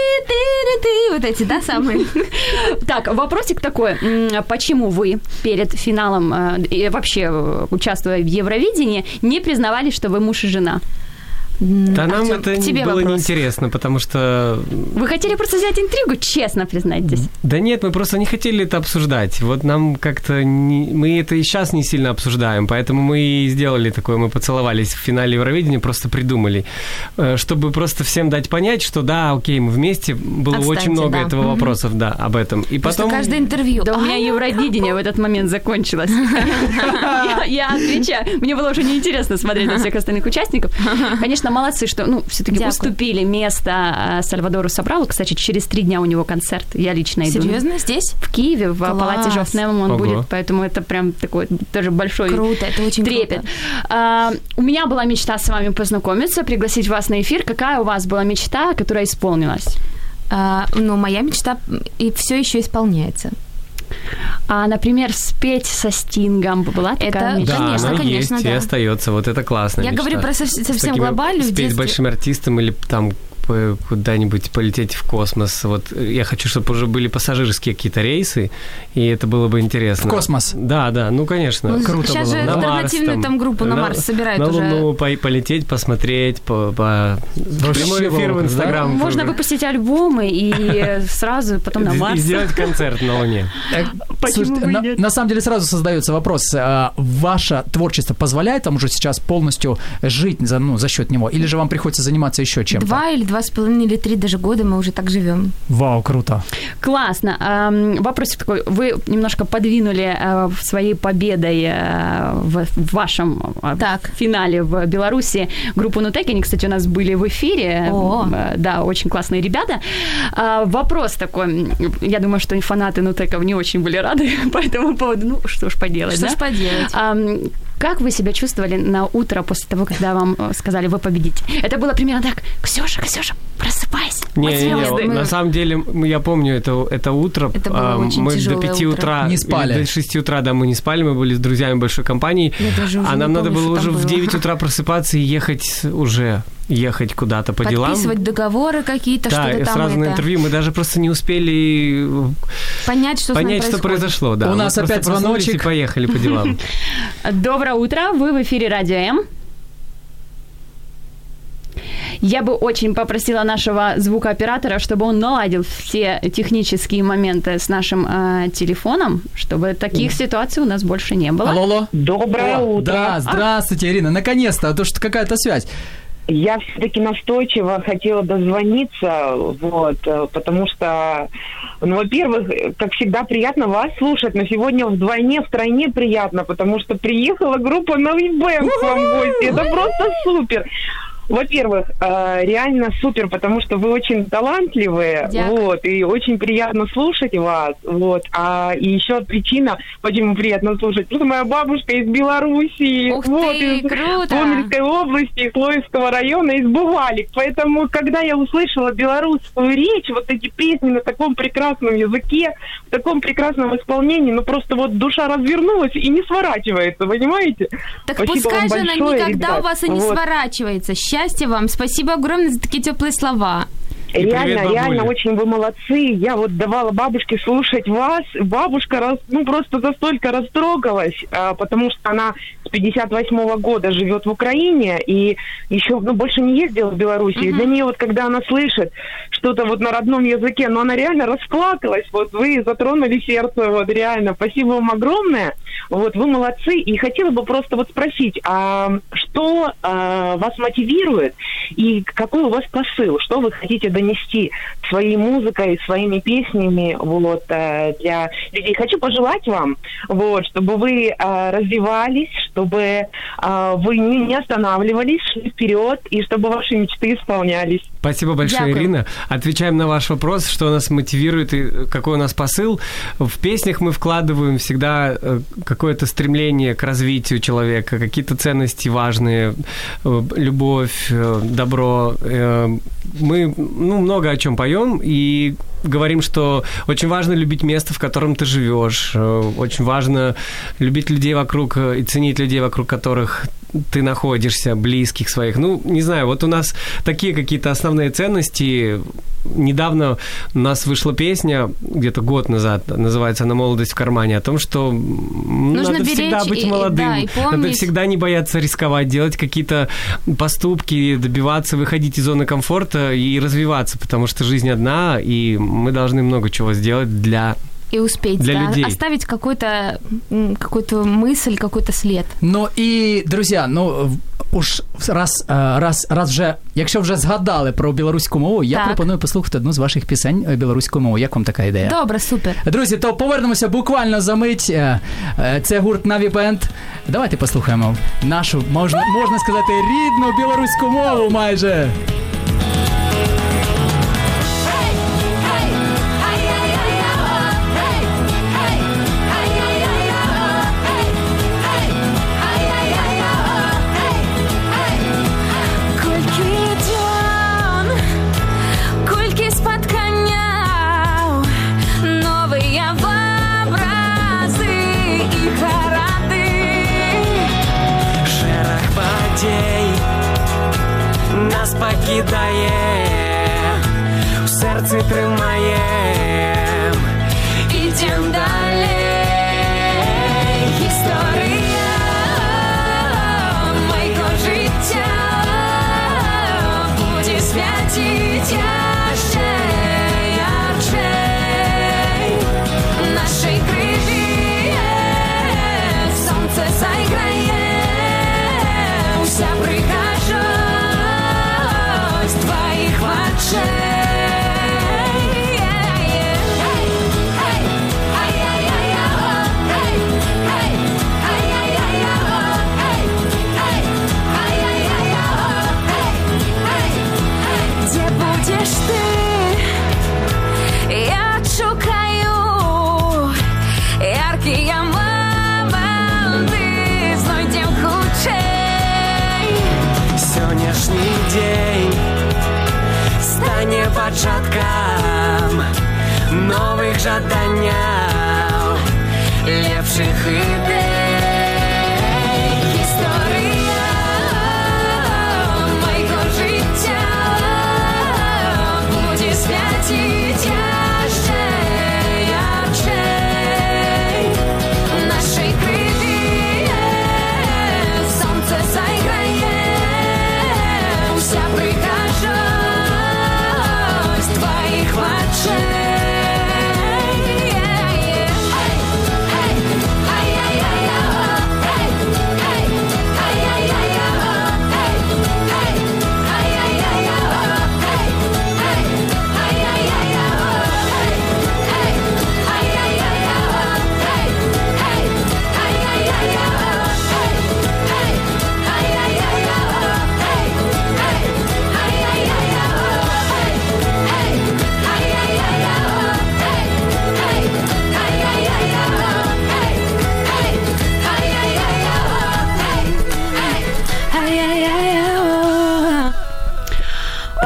Вот эти, да, самые? Так, вопросик такой. Почему вы перед финалом и вообще участвуя в Евровидении не признавались, что вы муж и жена? Да нам Артём, это тебе было вопрос. неинтересно, потому что... Вы хотели просто взять интригу? Честно признайтесь. Да нет, мы просто не хотели это обсуждать. Вот нам как-то... Не... Мы это и сейчас не сильно обсуждаем, поэтому мы и сделали такое. Мы поцеловались в финале Евровидения, просто придумали. Чтобы просто всем дать понять, что да, окей, мы вместе. Было Отстаньте, очень много да. этого Угу. вопросов, да, об этом. И Просто потом... каждое интервью. Да у меня Евровидение в этот момент закончилось. Я отвечаю. Мне было уже неинтересно смотреть на всех остальных участников. Конечно, молодцы, что... ну все-таки Дякую. уступили место Сальвадору Собралу. Кстати, через три дня у него концерт. Я лично иду. Серьезно? Здесь? В Киеве, в Класс. Палате Жофнемом он Ого. будет. Поэтому это прям такой тоже большой Круто, это очень трепет. круто. А, у меня была мечта с вами познакомиться, пригласить вас на эфир. Какая у вас была мечта, которая исполнилась? А, ну, моя мечта и все еще исполняется. А, например, спеть со Стингом была такая Это- мечта? Да, Конечно, она конечно, есть да. и остается. Вот это классная Я мечта. говорю про сов- С совсем такими- глобально. В Спеть детстве... большим артистом или там по- куда-нибудь полететь в космос. Вот я хочу, чтобы уже были пассажирские какие-то рейсы, и это было бы интересно. В космос? Да, да, ну, конечно. Ну, Круто сейчас было. же На Марс альтернативную там группу на Марс собирают на уже. Луну по- полететь, посмотреть, по, по... прямой эфир в да? Инстаграм. Можно выпустить альбомы и сразу потом на И Марс. сделать концерт на Луне. Почему Слушайте, бы и на, нет? на самом деле сразу создается вопрос, а, ваше творчество позволяет вам уже сейчас полностью жить за, ну, за счет него, или же вам приходится заниматься еще чем-то? Два или два с половиной или три даже года мы уже так живем. Вау, круто. Классно. Эм, Вопросик такой. Вы немножко подвинули э, своей победой э, в в вашем э, Так. финале в Беларуси группу Нутек. Они, кстати, у нас были в эфире. О. Э, Да, очень классные ребята. А, Вопрос такой. Я думаю, что и фанаты Нутеков не очень были рады по этому поводу. Ну, что ж поделать, Что да? ж поделать? Ам, Как вы себя чувствовали на утро после того, когда вам э, сказали, вы победите? Это было примерно так: Ксюша, Ксюша, просыпайся. Не, мы не, не, звезды». на самом деле, м, я помню это, это утро. Это было А, очень мы до тяжелое пяти утро. утра, Не спали. или до шести утра, да, мы не спали, мы были с друзьями большой компании. Я даже уже А не нам надо помню, было что уже там в было. девять утра просыпаться и ехать уже, ехать куда-то по делам. Подписывать договоры какие-то, Да, что-то и там сразу на это. интервью мы даже просто не успели Понять, что с нами понять, что происходит. произошло. Да. У Мы нас просто опять проснулись звоночек. и поехали по делам. Доброе утро, вы в эфире Радио М. Я бы очень попросила нашего звукооператора, чтобы он наладил все технические моменты с нашим э, телефоном, чтобы таких ситуаций у нас больше не было. Алло, алло. Доброе О, утро. Да, здравствуйте, Ирина. Наконец-то, а то что какая-то связь. Я все-таки настойчиво хотела дозвониться, вот, э, потому что, ну, во-первых, как всегда, приятно вас слушать, но сегодня вдвойне, втройне приятно, потому что приехала группа Новый Бэнд к вам в гости. Это просто супер. Во-первых, э, реально супер, потому что вы очень талантливые, Дякую. вот, и очень приятно слушать вас, вот. А и еще причина, почему приятно слушать, потому что моя бабушка из Белоруссии, Ух вот, ты, из круто! Гомельской области, из Лоевского района, из Бувалик. Поэтому, когда я услышала белорусскую речь, вот эти песни на таком прекрасном языке, в таком прекрасном исполнении, ну просто вот душа развернулась и не сворачивается, понимаете? Так Спасибо пускай вам же она большое, никогда ребят. у вас и не Вот. сворачивается. Счастья вам. Спасибо огромное за такие теплые слова. И Реально, привет, бабуля. реально, очень вы молодцы. Я вот давала бабушке слушать вас. Бабушка раз, ну, просто настолько растрогалась, а, потому что она с пятьдесят восьмого года живет в Украине и еще, ну, больше не ездила в Белоруссию. Мгм. Для нее вот, когда она слышит что-то вот на родном языке, но она реально расплакалась. Вот вы затронули сердце, вот реально. Спасибо вам огромное. Вот вы молодцы. И хотела бы просто вот спросить, а что а, вас мотивирует и какой у вас посыл? Что вы хотите донести своей музыкой, своими песнями вот, э, для людей? Хочу пожелать вам, вот, чтобы вы э, развивались, чтобы э, вы не, не останавливались, шли вперед, и чтобы ваши мечты исполнялись. Спасибо большое, Дякую. Ирина. Отвечаем на ваш вопрос, что нас мотивирует и какой у нас посыл. В песнях мы вкладываем всегда э, какое-то стремление к развитию человека, какие-то ценности важные, э, любовь, э, добро. Э, Мы, ну, много о чем поем и говорим, что очень важно любить место, в котором ты живешь, э, очень важно любить людей вокруг э, и ценить людей, вокруг которых ты находишься, близких своих. Ну, не знаю, вот у нас такие какие-то основные ценности. Недавно у нас вышла песня, где-то год назад, называется она «Молодость в кармане», о том, что Нужно надо всегда беречь быть и- молодым, да, и надо помнить. всегда не бояться рисковать, делать какие-то поступки, добиваться, выходить из зоны комфорта и развиваться, потому что жизнь одна, и мы должны много чего сделать для... И успеть, Для да, людей. оставить какой-то, м, какую-то мысль, какой-то след. Ну і, друзі, ну уж раз, е, раз, раз вже, якщо вже згадали про білоруську мову, я Так. пропоную послухати одну з ваших пісень е, білоруською мовою. Як вам така ідея? Добре, супер. Друзі, то повернемося буквально за мить. Е, е, Це гурт Наві Бенд. Давайте послухаємо нашу, можна, можна сказати, рідну білоруську мову майже. Колькі дзён, колькі спатканняў, новыя вобразы і гарады. Шэраг падзей нас пакідае, у сэрцы трымаем, Ідзем далей. Гісторыя майго жыцця будзе свяціць яшчэ ярчэй. Нашай крыві сонца зайграе, уся прыгажосць тваіх вачэй. Дзе будзеш ты? Я шукаю яркія моманты, знойдзем хутчэй. сённяшні дзень стане пачаткам новых жаданняў, лепшых ідэй. Гісторыя майго жыцця будзе свяціць яшчэ ярчэй. Нашай крыві сонца зайграе, уся прыгажосць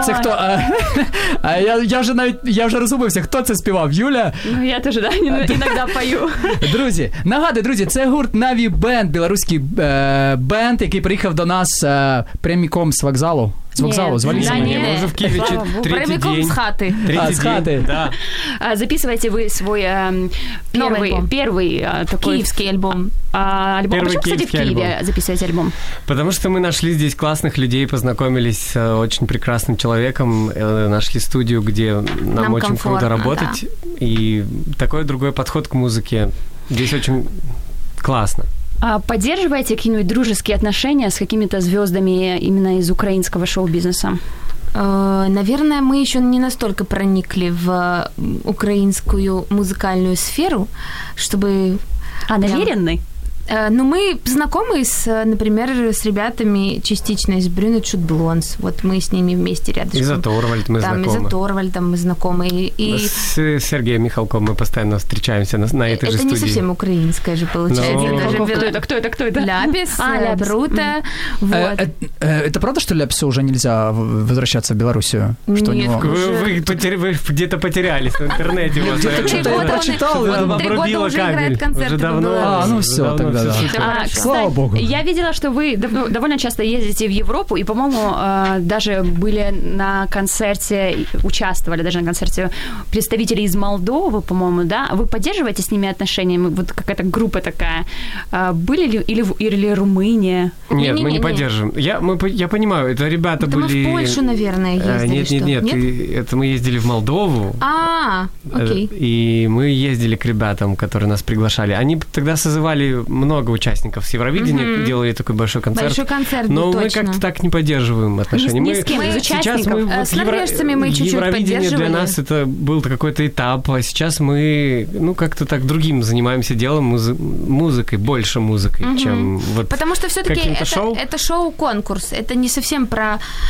Це хто? А, а я, я, вже навіть, я вже розгубився, хто це співав? Юля? Ну, я теж, да, іноді пою. Друзі, нагадую, друзі, це гурт Navy Band, білоруський е, бенд, який приїхав до нас е, прямиком з вокзалу. С вокзала, Нет, звались да, мы. нет. Мы уже в Киеве Слава чет- Богу. третий Прямиком день. с хаты. Третий А, с день, хаты. да. А, Записываете вы свой э, Новый первый, альбом. первый а, такой... Киевский альбом. а, альбом. Первый Почему, кстати, в киевский Киеве альбом. записываете альбом? Потому что мы нашли здесь классных людей, познакомились с э, очень прекрасным человеком, э, нашли студию, где нам, Нам очень круто комфортно, работать. И такой другой подход к музыке. Здесь очень классно. А поддерживаете какие-нибудь дружеские отношения с какими-то звездами именно из украинского шоу-бизнеса? Э, Наверное, мы еще не настолько проникли в украинскую музыкальную сферу, чтобы... А, намеренный? Э, Ну, мы знакомы, с, например, с ребятами частично из Брюнет Шут Блонс. Вот мы с ними вместе рядышком. И за Торвальд мы Там, и знакомы. за Торвальдом мы знакомы. И С Сергеем Михалком мы постоянно встречаемся на, на этой это же не студии. совсем украинское же получается. Но- Это же Кто Бел- это, кто это, кто это? Ляпис, А, а, Ляпис. Брута. Вот. Э, э, э, Это правда, что Ляпсу уже нельзя в- возвращаться в Белоруссию? Что у Нет, него... Вы, Уже- вы, потер- вы где-то потерялись в интернете. у вас, Где-то наверное. что-то я года он- прочитал, вот да. три года Обрубила уже кабель. играет концерты Уже в давно. Беларуси. А, ну уже всё, давно тогда всё да. супер. А, Хорошо. кстати, Слава богу. я видела, что вы дов- довольно часто ездите в Европу и, по-моему, э, даже были на концерте, участвовали даже на концерте представителей из Молдовы, по-моему, да? Вы поддерживаете с ними отношения? Вот какая-то группа такая. А, Были ли или, в- или Румыния? Нет, мы Не-не-не-не. не поддерживаем. Я, мы, по- я понимаю, это ребята Это мы были... в Польшу, наверное, Э, ездили, Нет, что? нет, нет, Нет? и- это мы ездили в Молдову. А, э, окей. И мы ездили к ребятам, которые нас приглашали. Они тогда созывали много участников с Евровидения, Мгм. делали такой большой концерт. Большой концерт Но был, мы точно. как-то так не поддерживаем отношения. Ни Мы- с кем из Сейчас участников. мы Э, вот с норвежцами мы чуть-чуть Евровидение для поддерживали. нас это был какой-то этап, а сейчас мы, ну, как-то так другим занимаемся делом, музы- музыкой, больше музыкой, Мгм. чем вот Потому что все-таки каким-то это, шоу. это шоу-конкурс, это не совсем про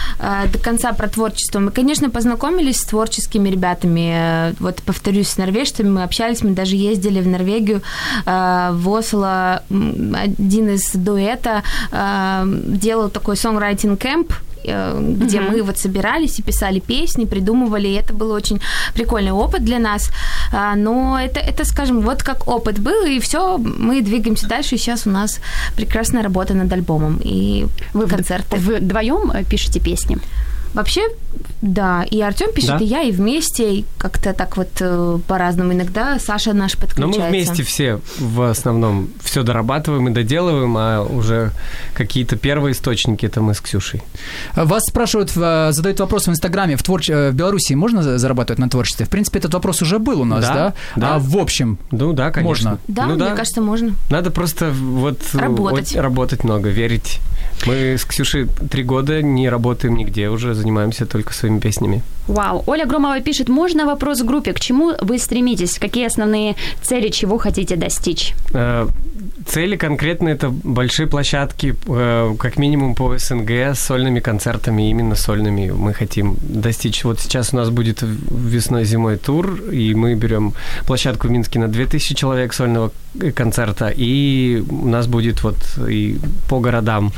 э, до конца про творчество. Мы, конечно, познакомились с творческими ребятами. Э, Вот повторюсь, с норвежцами мы общались, мы даже ездили в Норвегию, э, в Осло. М, Один из дуэта э, делал такой songwriting-кэмп, э, где Мгм. мы вот собирались и писали песни, придумывали, и это был очень прикольный опыт для нас. А, Но это, это, скажем, вот как опыт был, и все, мы двигаемся дальше, и сейчас у нас прекрасная работа над альбомом и Вы в- концерты. вдвоем э, пишете песни? Вообще, да, и Артём пишет, Да? и я, и вместе, и как-то так вот э, по-разному. Иногда Саша наш Но подключается. мы вместе все в основном все дорабатываем и доделываем, а уже какие-то первые источники это мы с Ксюшей. Вас спрашивают, в- задают вопрос в Инстаграме, в, творч... э, в Беларуси можно за- зарабатывать на творчестве? В принципе, этот вопрос уже был у нас, да? Да, да. А в общем, Ну да, конечно. Можно. Да, ну, мне кажется, можно. Надо просто вот Работать. вот работать много, верить. Мы с Ксюшей три года не работаем нигде, уже занимаемся только своими песнями. Вау. Оля Громова пишет, можно вопрос в группе? К чему вы стремитесь? Какие основные цели, чего хотите достичь? Э, Цели конкретно это большие площадки, э, как минимум по СНГ с сольными концертами, именно сольными мы хотим достичь. Вот сейчас у нас будет весной-зимой тур, и мы берем площадку в Минске на две тысячи человек сольного концерта, и у нас будет вот и по городам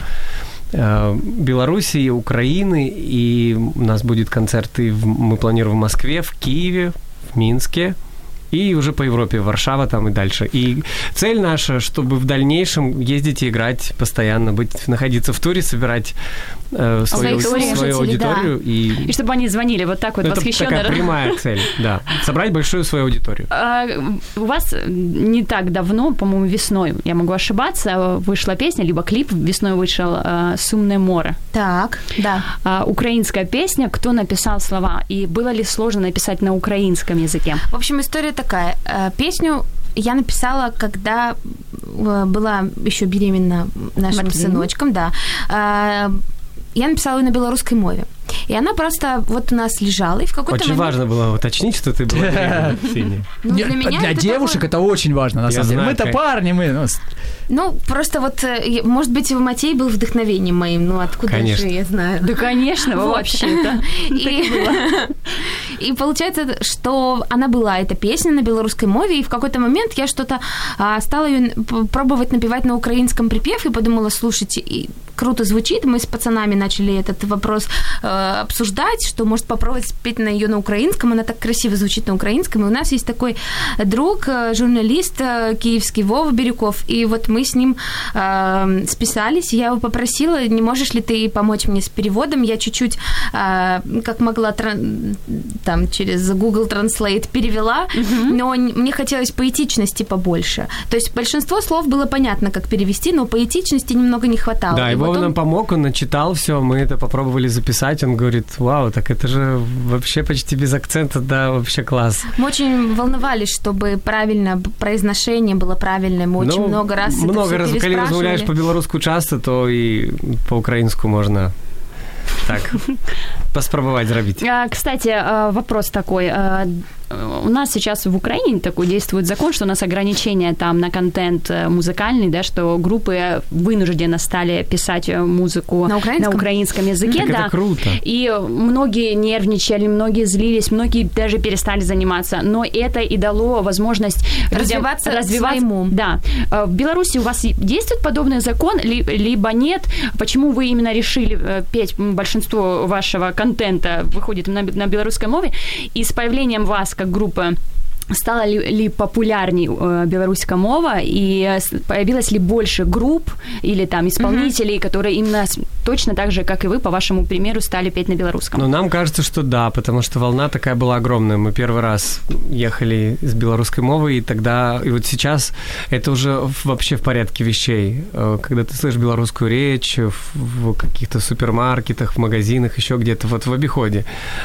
э, Белоруссии, Украины, и у нас будет концерты, в- мы планируем в Москве, в Киеве, в Минске, и уже по Европе, Варшава там и дальше. И цель наша, чтобы в дальнейшем ездить и играть постоянно, быть, находиться в туре, собирать э, свою, Аудиторию. свою аудиторию. И, И чтобы они звонили вот так вот это восхищенно. такая прямая цель, да. Собрать большую свою аудиторию. А, у вас не так давно, по-моему, весной, я могу ошибаться, вышла песня, либо клип весной вышел а, «Сумное море». Так, да. А, украинская песня, кто написал слова? И было ли сложно написать на украинском языке? В общем, история такая. Э, Песню я написала, когда э, была еще беременна нашим Матвеем. сыночком, да. Э, Я написала ее на белорусской мове. И она просто вот у нас лежала, и в какой-то Очень момент... важно было уточнить, что ты была беременна, Ксения. Ну, для Не- меня для это девушек такое- это очень важно, на Я самом деле. знаю, Мы-то как- парни, мы... ну, с- Ну, просто вот, э, может быть, Матей был вдохновением моим, ну, откуда Конечно. же я знаю. Да, конечно, Вот. вообще-то. И, И получается, что она была, эта песня на белорусской мове, и в какой-то момент я что-то а, стала ее пробовать напевать на украинском припев, и подумала, слушайте, и круто звучит, мы с пацанами начали этот вопрос э, обсуждать, что может попробовать спеть на ее на украинском, она так красиво звучит на украинском, и у нас есть такой друг, журналист киевский, Вова Бирюков, и вот мы с ним э, списались, я его попросила, не можешь ли ты помочь мне с переводом, я чуть-чуть, э, как могла, тран- там, через Google Translate перевела, mm-hmm. но мне хотелось поэтичности побольше, то есть большинство слов было понятно, как перевести, но поэтичности немного не хватало. Да, и Вова он... нам помог, он начитал все, мы это попробовали записать, он говорит, вау, так это же вообще почти без акцента, да, вообще класс. Мы очень волновались, чтобы правильно произношение было правильным, мы очень ну, много раз это много всё раз, коли размовляешь по-белоруску часто, то и по-украинску можно так поспробовать зробить. Кстати, вопрос такой. У нас сейчас в Украине такой действует закон, что у нас ограничения там на контент музыкальный, да, что группы вынуждены стали писать музыку на украинском, на украинском языке. Так да. это круто. И многие нервничали, многие злились, многие даже перестали заниматься. Но это и дало возможность развиваться, развиваться своему. Да. В Беларуси у вас действует подобный закон, либо нет? Почему вы именно решили петь большинство вашего контента выходит на, на белорусской мове? И с появлением вас как группы стала ли, ли популярней э, белорусская мова, и появилось ли больше групп или там исполнителей, mm-hmm. которые именно точно так же, как и вы, по вашему примеру, стали петь на белорусском? Ну, нам кажется, что да, потому что волна такая была огромная. Мы первый раз ехали с белорусской мовой, и тогда, и вот сейчас это уже вообще в порядке вещей. Когда ты слышишь белорусскую речь в, в каких-то супермаркетах, в магазинах, еще где-то вот в обиходе.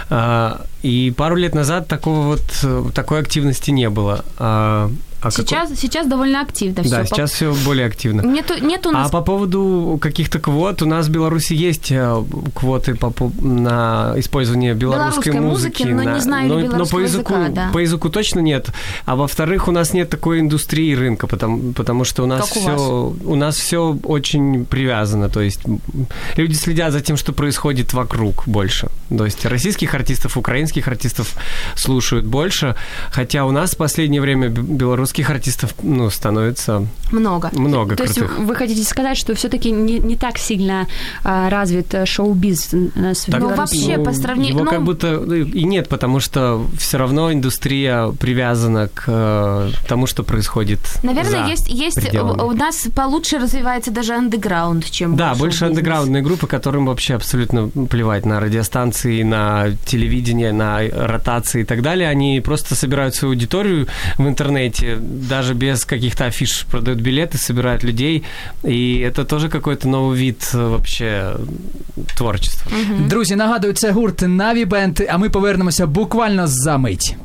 И пару лет назад такого вот, такой активности не было. А, а сейчас, какой... сейчас довольно активно все. Да, сейчас все более активно. Нету, нету нас... А по поводу каких-то квот, у нас в Беларуси есть квоты по, на использование белорусской, белорусской музыки. музыки, но на, не знаю но, белорусского но по языку, языка, да. по языку точно нет. А во-вторых, у нас нет такой индустрии рынка, потому, потому что у нас, как все, у, у нас все очень привязано. То есть люди следят за тем, что происходит вокруг больше. То есть российских артистов, украинских артистов слушают больше, хотя у нас в последнее время белорусских артистов, ну, становится много. Много То крутых. есть вы хотите сказать, что все-таки не, не так сильно а, развит шоу-биз у нас в так, Ну, вообще, ну, по сравнению... Его ну... как будто и нет, потому что все равно индустрия привязана к э, тому, что происходит. Наверное, за есть, есть пределами. у нас получше развивается даже андеграунд, чем Да, больше шоу-бизнес. андеграундные группы, которым вообще абсолютно плевать на радиостанции, на телевидение, на ротации и так далее. Они просто собирают свою аудиторию в интернете, даже без каких-то афиш продают билеты, собирают людей. И это тоже какой-то новый вид вообще творчества. Mm-hmm. Друзі, нагадую, це гурт Наві Бенд, а ми повернемося буквально за мить.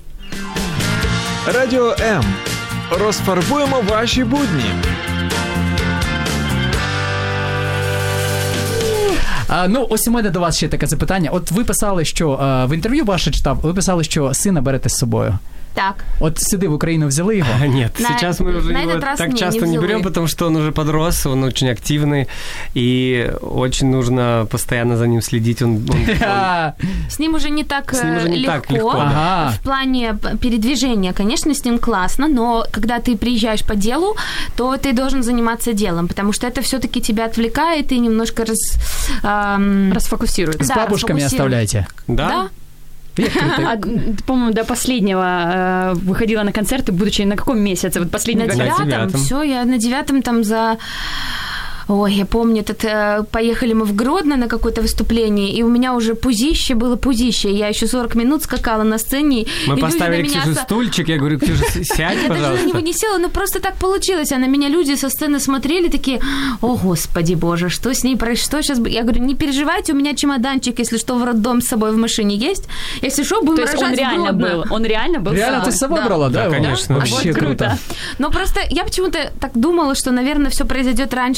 Радіо М. Розфарбуємо ваші будні. А, ну, ось у мене до вас ще таке запитання. От ви писали, що а, в інтерв'ю ваше читав, ви писали, що сина берете з собою. Так. Вот сюда, в Украину, взяли его? Нет, на, сейчас мы уже его так не, часто не, не берем, потому что он уже подрос, он очень активный, и очень нужно постоянно за ним следить. Он, он, он... С ним уже не так, с ним уже не легко, так легко ага. в плане передвижения. Конечно, с ним классно, но когда ты приезжаешь по делу, то ты должен заниматься делом, потому что это все-таки тебя отвлекает и немножко раз, эм... расфокусирует. С да, бабушками оставляете? Да. Да. А, по-моему, до последнего э, выходила на концерты, будучи на каком месяце? Вот последний на девятом, девятом. Все, я на девятом там за... Ой, я помню, этот, э, поехали мы в Гродно на какое-то выступление, и у меня уже пузище было пузище. Я еще сорок минут скакала на сцене. Мы и поставили Ксюше меня... стульчик, я говорю, Ксюша, сядь, я пожалуйста. Я даже на него не села, но просто так получилось. А на меня люди со сцены смотрели такие, о, господи боже, что с ней произошло сейчас? Я говорю, не переживайте, у меня чемоданчик, если что, в роддом с собой в машине есть. Если что, будем рожать. То есть он реально был? Он реально был? Реально ты с собой да. брала, да? Да, конечно. Вообще вот круто. Но просто я почему-то так думала, что, наверное, все произойдет раньше, но Матей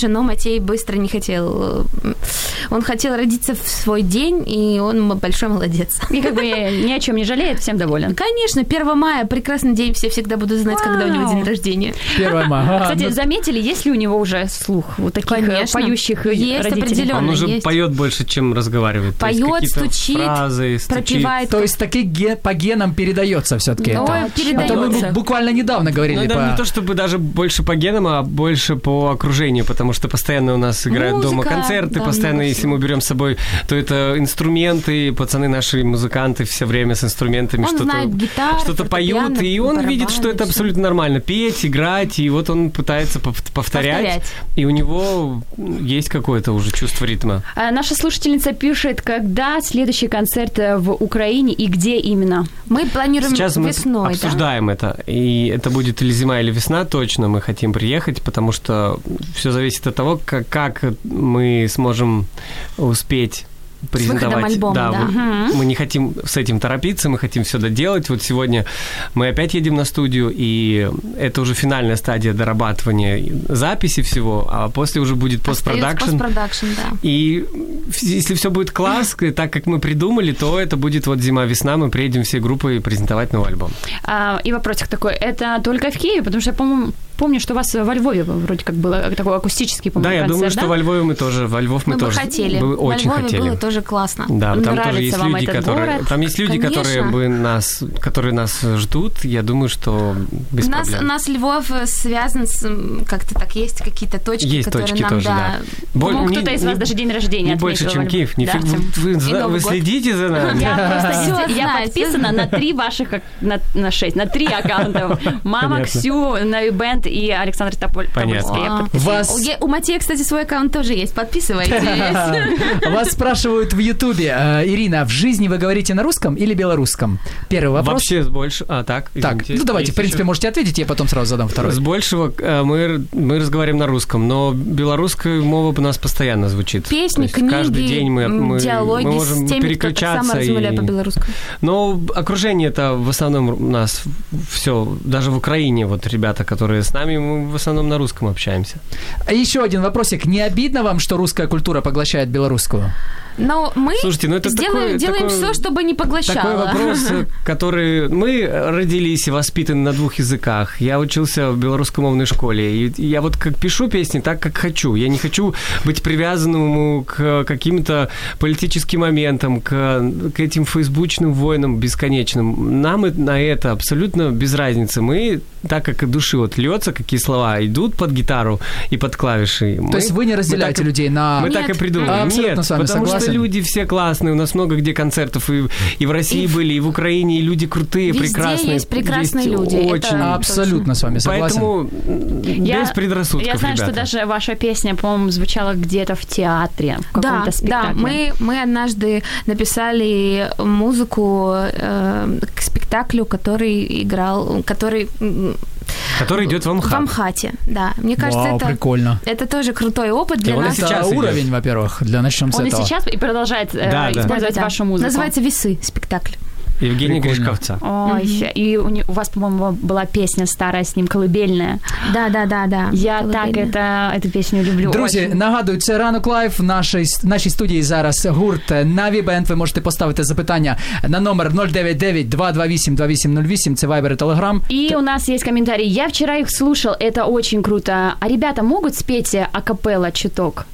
детей быстро не хотел. Он хотел родиться в свой день, и он большой молодец. И как бы ни о чем не жалеет, всем доволен. Конечно, первого мая, прекрасный день, все всегда будут знать, Вау. Когда у него день рождения. первого мая. Кстати, заметили, есть ли у него уже слух вот таких Конечно. Поющих есть родителей? Он уже есть. поет больше, чем разговаривает. Поет, стучит, фразы, стучит. пропевает. То есть таки ге- по генам передается все-таки Ну, это. передается. А то мы буквально недавно говорили Ну, да, по... не то чтобы даже больше по генам, а больше по окружению, потому что постоянно у нас играют Музыка, дома концерты, да, постоянно, много если мы берем с собой, то это инструменты, пацаны наши музыканты все время с инструментами Он что-то, знает гитару, что-то поют, и он барабаны, видит, что это всё. абсолютно нормально. Петь, играть, и вот он пытается пов- повторять, Повторять. и у него есть какое-то уже чувство ритма. А, наша слушательница пишет, когда следующий концерт в Украине и где именно? Мы планируем Сейчас мы весной, обсуждаем это, и это будет или зима, или весна, точно мы хотим приехать, потому что все зависит от того, как, как мы сможем успеть презентовать. альбома, да. вот Угу. Мы не хотим с этим торопиться, мы хотим все доделать. Вот сегодня мы опять едем на студию, и это уже финальная стадия дорабатывания записи всего, а после уже будет постпродакшн. Постпродакшн, да. И если все будет класс, так как мы придумали, то это будет вот зима-весна, мы приедем всей группой презентовать новый альбом. А, и вопросик такой, это только в Киеве? Потому что я, по-моему, помню, что у вас во Львове вроде как было такой акустический, по-моему, Да, я концерт, думаю, да? что во Львове мы тоже, во Львов мы, Мы бы тоже хотели. бы очень Во Львове хотели. было тоже классно. Да, там Нравится тоже есть вам люди, этот которые, город? там есть люди, Конечно. которые бы нас, которые нас ждут. Я думаю, что без У нас, проблем. у нас Львов связан с... м, Как-то так, есть какие-то точки, Есть которые точки нам, тоже, да. да. Боль- По-моему, не- кто-то из не- вас даже день рождения Не больше, отметил чем во Киев. Львове. Нифиг- Да. вы, вы И зна- Новый вы год. следите за нами? Я просто Всё я знаю, подписана на три ваших, ак- на, на шесть, на три аккаунта. Мама, Понятно. Ксю, Навибенд и Александр Тополь. Понятно. Тобольский. Я А. подписана. Вас... У Е- У Матея, кстати, свой аккаунт тоже есть. Подписывайтесь. Вас спрашивают в Ютубе. Э, Ирина, в жизни вы говорите на русском или белорусском? Первый вопрос. Вообще с больше... А, так, Так, извините. ну давайте, Есть в принципе, ещё? можете ответить, я потом сразу задам второй. С большего э, мы, мы разговариваем на русском, но белорусская мова у нас постоянно звучит. Песни, То есть каждый книги, день мы, м, мы, диалоги мы можем с теми, кто так переключаться. само размовляет и- по-белорусски. Но окружение это в основном у нас все, даже в Украине вот ребята, которые с нами, мы в основном на русском общаемся. А еще один вопросик. Не обидно вам, что русская культура поглощает белорусскую? Но мы Слушайте, ну это сделаем, такой- делаем такой- все, чтобы не поглощало. Такой вопрос, который... Мы родились и воспитаны на двух языках. Я учился в белорусскомовной школе. И я вот как пишу песни, так, как хочу. Я не хочу быть привязанным к каким-то политическим моментам, к, к этим фейсбучным войнам бесконечным. Нам и на это абсолютно без разницы. Мы, так как и души вот льется, какие слова идут под гитару и под клавиши. То мы- есть вы не мы разделяете так и- людей на... Мы так и Нет. придумали. Абсолютно Нет, с вами потому согласен. что люди все классные, у нас много где концертов, и, и в России И в- были, и в Украине, и люди крутые, Везде прекрасные. есть прекрасные Есть люди, это Очень. Абсолютно с вами согласен. Поэтому Я- без предрассудков, Я знаю, ребята. что даже ваша песня, по-моему, звучала где-то в театре, в Да, каком-то да, спектакле. мы, мы однажды написали музыку э, к спектаклю, который играл, который м, Который идет в в Амхат. Амхате, да. Мне кажется, Вау, это, прикольно. это тоже крутой опыт для И он и нас. сейчас Это идет. уровень, во-первых, для начнем с Он и этого. сейчас и продолжает э, Да, да. использовать Да-да-да. вашу музыку. Называется «Весы» спектакль. Евгения Прикольно. Гришковца. Ой, и у, не- у вас, по-моему, была песня старая с ним «Колыбельная». Да, да, да, да. Я так Колыбельная. это, эту песню люблю. Друзі, очень. нагадую, це ранок лайв. В нашій, нашій студії зараз гурт Навібенд. Ви можете поставити запитання на номер нуль дев'ять дев'ять два два вісім два вісім нуль вісім. Це Viber і Telegram. И у нас есть комментарий. Я вчера их слушал, это очень круто. А ребята могут спеть акапелла чуток?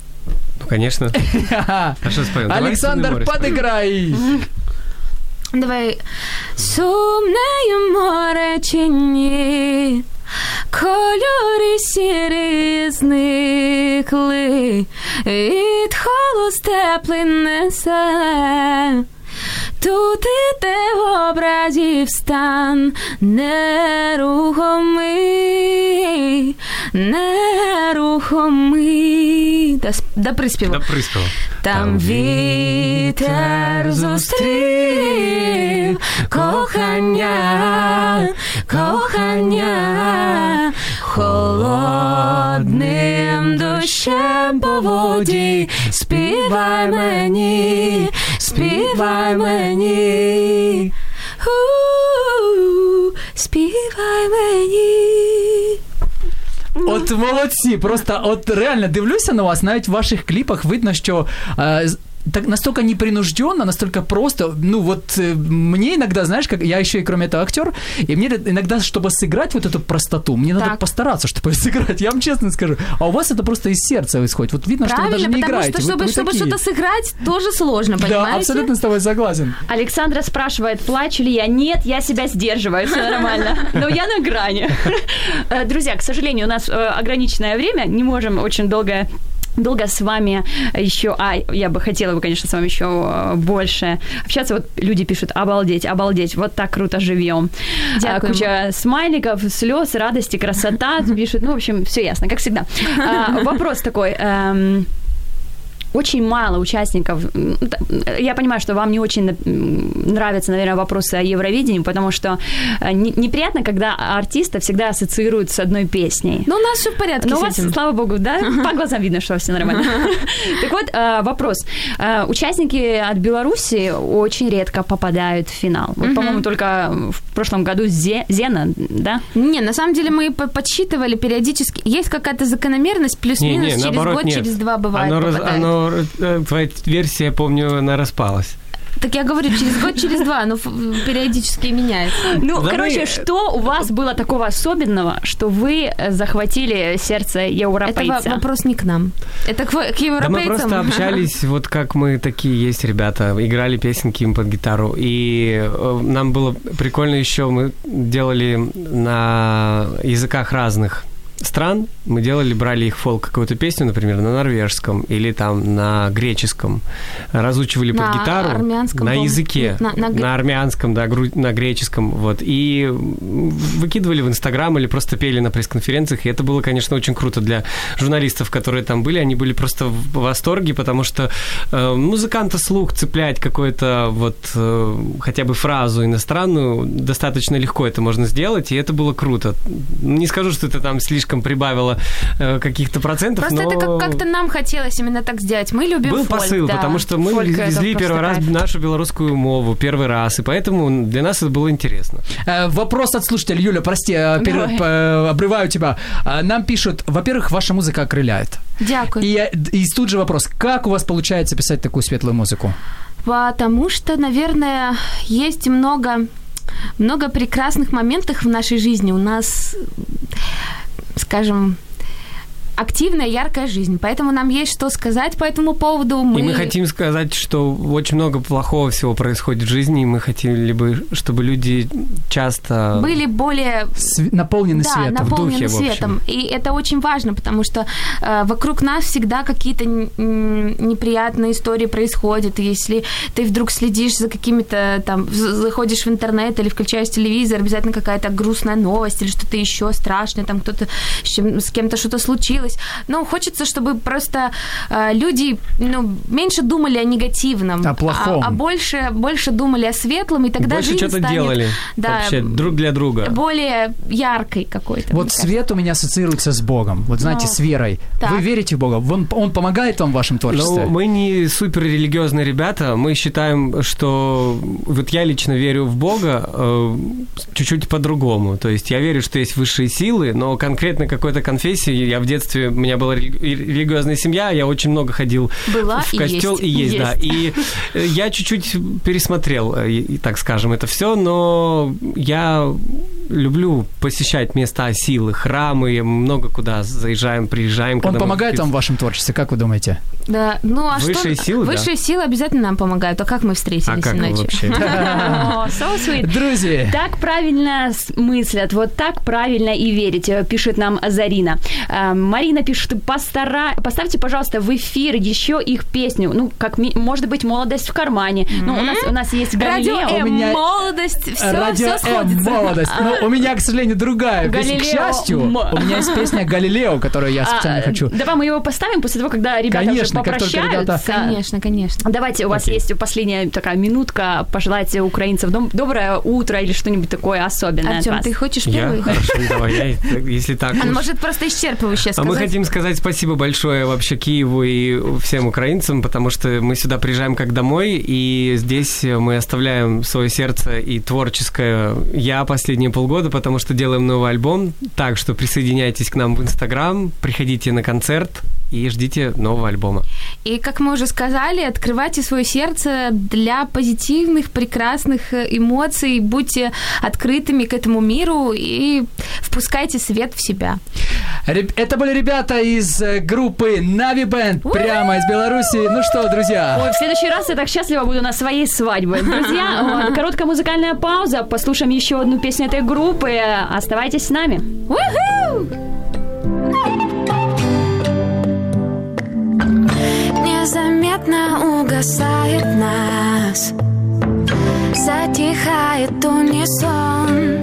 Ну, конечно. А что споем? Давай Олександр, «Сумне море» споем. подыграй. Давай. Сумне море чи ні, кольори сірі зникли, від холос теплий несе. Тут іде в образів стан нерухомий, нерухомий. До, до приспіву. Да приспела. Там вітер зустрів кохання, кохання, холодним дощем по воді. Співай мені, співай мені, у, співай мені. От От молодці, просто от реально дивлюся на вас, навіть в ваших кліпах видно, що е, так настолько непринужденно, настолько просто. Ну вот э, мне иногда, знаешь, как я еще и кроме этого актер, и мне иногда, чтобы сыграть вот эту простоту, мне так. надо постараться, чтобы сыграть. Я вам честно скажу. А у вас это просто из сердца исходит. Вот видно, правильно, что вы даже не играете. Правильно, потому что, чтобы, чтобы что-то сыграть, тоже сложно, понимаете? Да, абсолютно с тобой согласен. Александра спрашивает, плачу ли я? Нет, я себя сдерживаю, все нормально. Но я на грани. Друзья, к сожалению, у нас ограниченное время, не можем очень долго... долго с вами еще, а я бы хотела бы, конечно, с вами еще больше общаться. Вот люди пишут, обалдеть, обалдеть, вот так круто живем. Дякуємо. Куча смайликов, слез, радости, красота пишут. Ну, в общем, все ясно, как всегда. А, вопрос такой. Эм, очень мало участников. Я понимаю, что вам не очень нравятся, наверное, вопросы о Евровидении, потому что неприятно, когда артиста всегда ассоциируют с одной песней. Ну, у нас все в порядке. Но у вас, слава богу, да, по глазам видно, что все нормально. Так вот, вопрос. Участники от Беларуси очень редко попадают в финал. Вот, по-моему, только в прошлом году Зена, да? Не, на самом деле мы подсчитывали периодически. Есть какая-то закономерность, плюс-минус, через наоборот, год, нет. через два бывает оно попадает. Раз, оно, твоя версия, помню, она распалась. Так я говорю, через год, через два, но периодически меняется. Ну, да короче, мы... что у вас было такого особенного, что вы захватили сердце европейца? Это вопрос не к нам. Это к, к европейцам. Да мы просто общались, вот как мы такие есть ребята, играли песенки им под гитару. И нам было прикольно еще, мы делали на языках разных стран, мы делали, брали их фолк, какую-то песню, например, на норвежском или там на греческом, разучивали на под гитару, армянском, на языке, на, на... на армянском, да, на греческом, вот, и выкидывали в Инстаграм или просто пели на пресс-конференциях, и это было, конечно, очень круто для журналистов, которые там были, они были просто в восторге, потому что э, музыканта слух цеплять какую-то вот э, хотя бы фразу иностранную достаточно легко это можно сделать, и это было круто. Не скажу, что это там слишком прибавило э, каких-то процентов, просто но... это как- как-то нам хотелось именно так сделать. Мы любим Был фольк, посыл, да. потому что мы Фольк везли первый раз кайф. нашу белорусскую мову, первый раз, и поэтому для нас это было интересно. Э, вопрос от слушателя. Юля, прости, э, пер, э, обрываю тебя. Э, нам пишут, во-первых, ваша музыка окрыляет. Дякую. И, и тут же вопрос, как у вас получается писать такую светлую музыку? Потому что, наверное, есть много, много прекрасных моментов в нашей жизни. У нас, скажем, активная, яркая жизнь. Поэтому нам есть что сказать по этому поводу. Мы... И мы хотим сказать, что очень много плохого всего происходит в жизни, и мы хотели бы, чтобы люди часто... Были более... Св... Наполнены да, светом. наполнены в духе, светом. И это очень важно, потому что э, вокруг нас всегда какие-то н- неприятные истории происходят. И если ты вдруг следишь за какими-то там... Заходишь в интернет или включаешь телевизор, обязательно какая-то грустная новость или что-то еще страшное, там кто-то с, чем- с кем-то что-то случилось. Ну, хочется, чтобы просто э, люди, ну, меньше думали о негативном, о плохом, а, а больше, больше думали о светлом, и тогда больше жизнь что-то станет, делали да, вообще друг для друга. Более яркой какой-то. Вот свет у меня ассоциируется с Богом. Вот знаете, Но... с верой. Так. Вы верите в Бога? Он, он помогает вам в вашем творчестве? Ну, мы не суперрелигиозные ребята. Мы считаем, что... Вот я лично верю в Бога э, чуть-чуть по-другому. То есть я верю, что есть высшие силы, но конкретно какой-то конфессии я в детстве... У меня была религиозная семья, я очень много ходил была в костел. И есть, и есть, есть. да. И я чуть-чуть пересмотрел, так скажем, это все, но я люблю посещать места силы, храмы, много куда заезжаем, приезжаем. Он помогает мы... вам в вашем творчестве, как вы думаете? Да, ну а высшие что? Силы, высшие да? силы обязательно нам помогают. А как мы встретились а как иначе? Вы вообще? О, so sweet. Друзья. Так правильно мыслят, вот так правильно и верите, пишет нам Зарина. Марина пишет, Постара... поставьте, пожалуйста, в эфир еще их песню. Ну, как ми... может быть, «Молодость в кармане». Mm-hmm. Ну, у нас, у нас есть Галилео. Радио М, меня... молодость, все, Радио все сходится. М, молодость. Но у меня, к сожалению, другая. Галилео. К счастью, у меня есть песня «Галилео», которую я специально а, хочу. Давай мы его поставим после того, когда ребята конечно, уже попрощаются. Как ребята... Конечно, конечно. Давайте, у вас okay. есть последняя такая минутка пожелать украинцам доброе утро или что-нибудь такое особенное Артём, от вас. ты хочешь первый? Я? Хорошо, давай, я, если так Он уж... может просто исчерпывающе сказать. А мы хотим сказать спасибо большое вообще Киеву и всем украинцам, потому что мы сюда приезжаем как домой, и здесь мы оставляем свое сердце и и творческое я последние полгода, потому что делаем новый альбом. Так что присоединяйтесь к нам в Инстаграм, приходите на концерт и ждите нового альбома. И, как мы уже сказали, открывайте свое сердце для позитивных, прекрасных эмоций, будьте открытыми к этому миру и впускайте свет в себя. Это были ребята из группы Navi Band, прямо из Беларуси. Ну что, друзья? Ой, в следующий раз я так счастлива буду на своей свадьбе. Друзья, короткая музыкальная пауза. Послушаем еще одну песню этой группы. Оставайтесь с нами. Незаметно угасает нас, затихает унисон.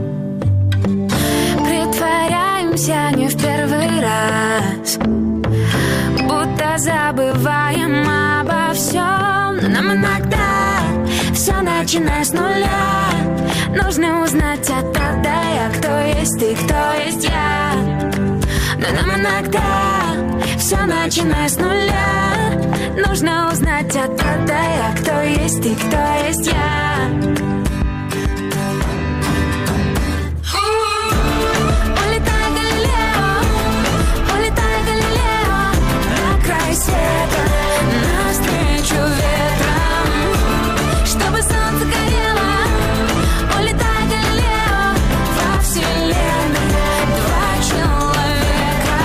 Притворяемся не в первый раз, будто забываем обо всем. Но нам иногда все начиная с нуля. Нужно узнать от А до Я, кто есть ты, кто есть я. Но нам иногда все начиная с нуля. Нужно узнать от А до Я, кто есть ты, кто есть я. Улетай, Галилео, улетай, Галилео, на край света, навстречу ветрам, чтобы солнце горело. Улетай, Галилео, во вселенной два человека.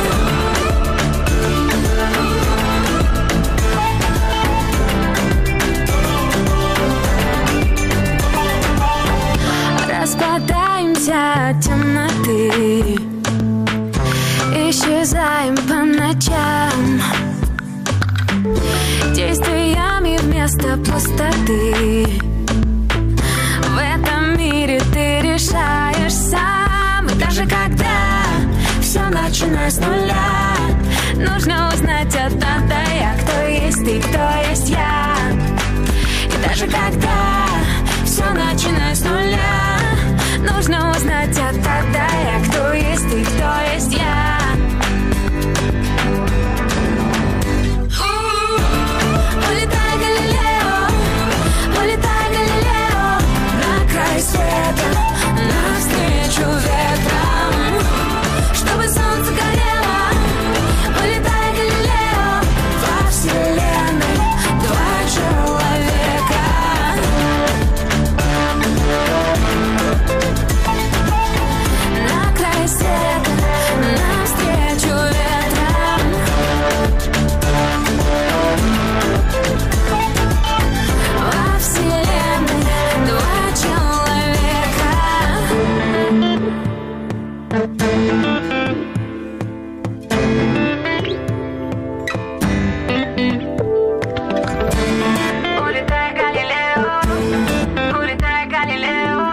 Распадаемся от темноты, исчезаем по ночам, действиями вместо пустоты. В этом мире ты решаешь сам. И даже когда все начиная с нуля, нужно узнать от А до Я, кто есть ты, кто есть я. И даже когда все начиная с нуля, нужно узнать от А до Я, кто есть ты, кто есть я. Улетай, Галилео, улетай, Галилео, на край света, навстречу ветрам, чтобы солнце горело. Улетай, Галилео, во вселенной два человека. На край света, навстречу ветрам. Во вселенной два человека. Улетай, Галилео, улетай, Галилео.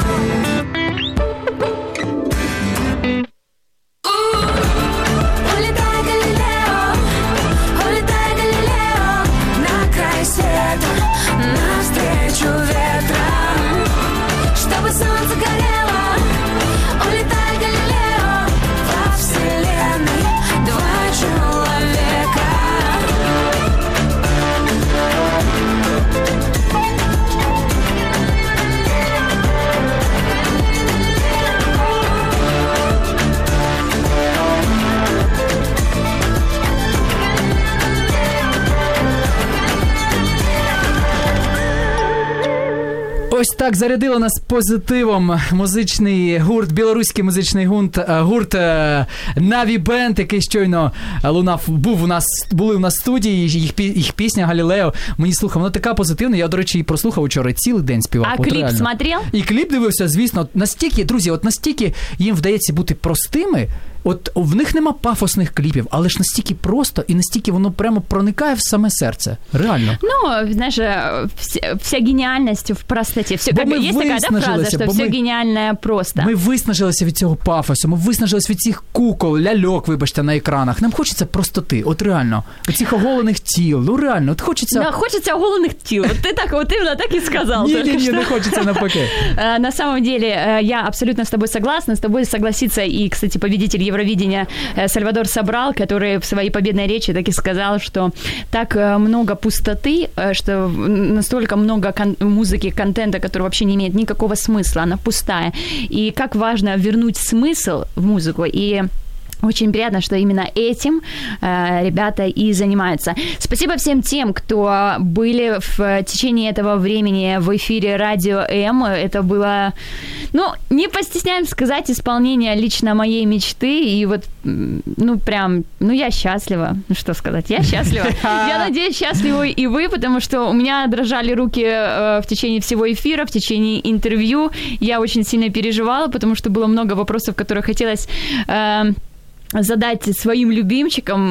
Улетай, Галилео, улетай, Галилео, на край света, навстречу ветрам, чтобы солнце горело. Улетай, Галилео, во вселенной два человека. Ось так зарядило нас позитивом музичний гурт, білоруський музичний гурт, гурт Navi Band, який щойно лунав, був у нас, були у нас в студії, їх, їх пісня «Галілео». Мені слухав, вона така позитивна, я, до речі, її прослухав вчора, цілий день співав. А от кліп реально. смотрел? І кліп дивився, звісно. Настільки, друзі, от настільки їм вдається бути простими, от в них нема пафосних кліпів, але ж настільки просто і настільки воно прямо проникає в саме серце. Реально. Ну, знаешь, вся, вся гениальность в простоте. Все, как, есть такая да, фраза, что все ми, гениальное просто. Ми виснажилися від цього пафосу, ми виснажилися від цих кукол, ляльок, вибачте, на екранах. Нам хочеться простоти, от реально. Цих оголених тіл, ну реально, от хочеться... Да, хочется оголенных тіл. Вот ты так, вот именно так и сказал. Не-не-не, не хочется навпаки. На самом деле, я абсолютно с тобой согласна. С тобой согласится и, кстати, победитель Евровидения Сальвадор Собрал, который в своей победной речи так и сказал, что так много пустоты, что настолько много кон- музыки, контента, которого вообще не имеет никакого смысла, она пустая. И как важно вернуть смысл в музыку. И очень приятно, что именно этим э, ребята и занимаются. Спасибо всем тем, кто были в течение этого времени в эфире Радио М. Это было, ну, не постесняемся сказать, исполнение лично моей мечты. И вот, ну, прям, ну, я счастлива. Ну, что сказать, я счастлива. Я надеюсь, счастливы и вы, потому что у меня дрожали руки э, в течение всего эфира, в течение интервью. Я очень сильно переживала, потому что было много вопросов, которые хотелось... Э, задать своим любимчикам.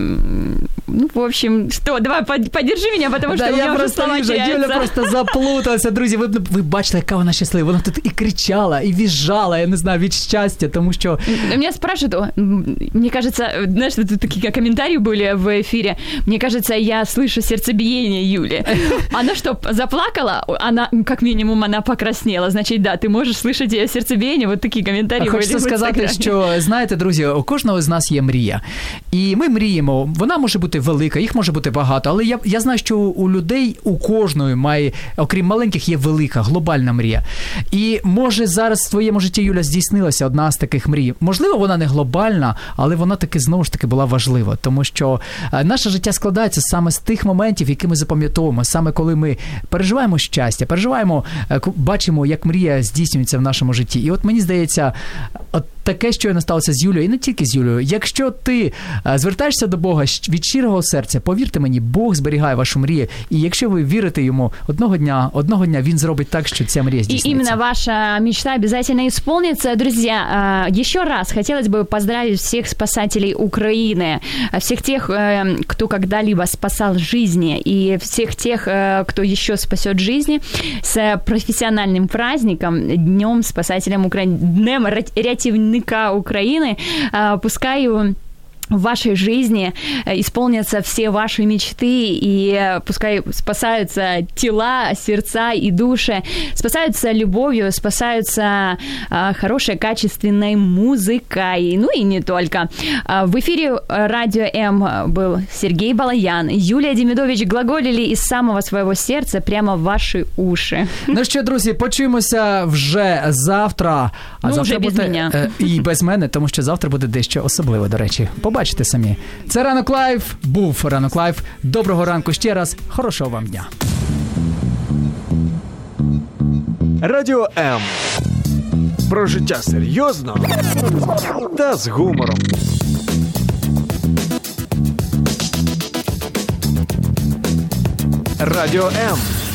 Ну, в общем, что, давай, поддержи меня, потому да, что у меня я уже слова вижу, теряются. Юля просто заплуталася. Друзі, ви, ви бачите, яка вона щаслива. Вона тут і кричала, і визжала, я не знаю, від щастя, тому що... Меня спрашивают, мне кажется, знаешь, тут такие комментарии были в эфире, мне кажется, я слышу сердцебиение Юли. Она что, заплакала? Она, как минимум, она покраснела. Значит, да, ты можешь слышать ее сердцебиение. Вот такие комментарии. Хочеться сказати, що, знаєте, друзі, у кожного з нас є мрія. І ми мріємо. Вона може бути велика, їх може бути багато, але я, я знаю, що у людей, у кожної має, окрім маленьких, є велика, глобальна мрія. І може зараз в твоєму житті, Юля, здійснилася одна з таких мрій. Можливо, вона не глобальна, але вона таки, знову ж таки, була важлива. Тому що наше життя складається саме з тих моментів, які ми запам'ятовуємо, саме коли ми переживаємо щастя, переживаємо, бачимо, як мрія здійснюється в нашому житті. І от мені здається, от таке, що не сталося з Юлею, і не тільки з Юлею. Якщо ти звертаєшся до Бога від щирого серця, повірте мені, Бог зберігає вашу мрію. І якщо ви вірите йому, одного дня, одного дня він зробить так, що ця мрія здійснится. И именно ваша мечта обязательно исполнится. Друзья, еще раз хотелось бы поздравить всех спасателей Украины, всех тех, кто когда-либо спасал жизни, и всех тех, кто еще спасет жизни, с профессиональным праздником, Днем спасателям Украины, Днем рятівника Украины. Пускай в вашей жизни исполнятся все ваши мечты, и пускай спасаются тела, сердца и души, спасаются любовью, спасаются а, хорошей, качественной музыкой, ну и не только. А, в эфире Радио М был Сергей Балаян, Юлия Демидович глаголили из самого своего сердца прямо в ваши уши. Ну що, друзі, почуємося вже завтра. А ну, завтра вже без буде мене. Е, і без мене, тому що завтра буде дещо особливе, до речі. Бачите самі. Це Ранок Лайв, був Ранок Лайв. Доброго ранку ще раз, хорошого вам дня. Радіо М. Про життя серйозно та з гумором. Радіо М.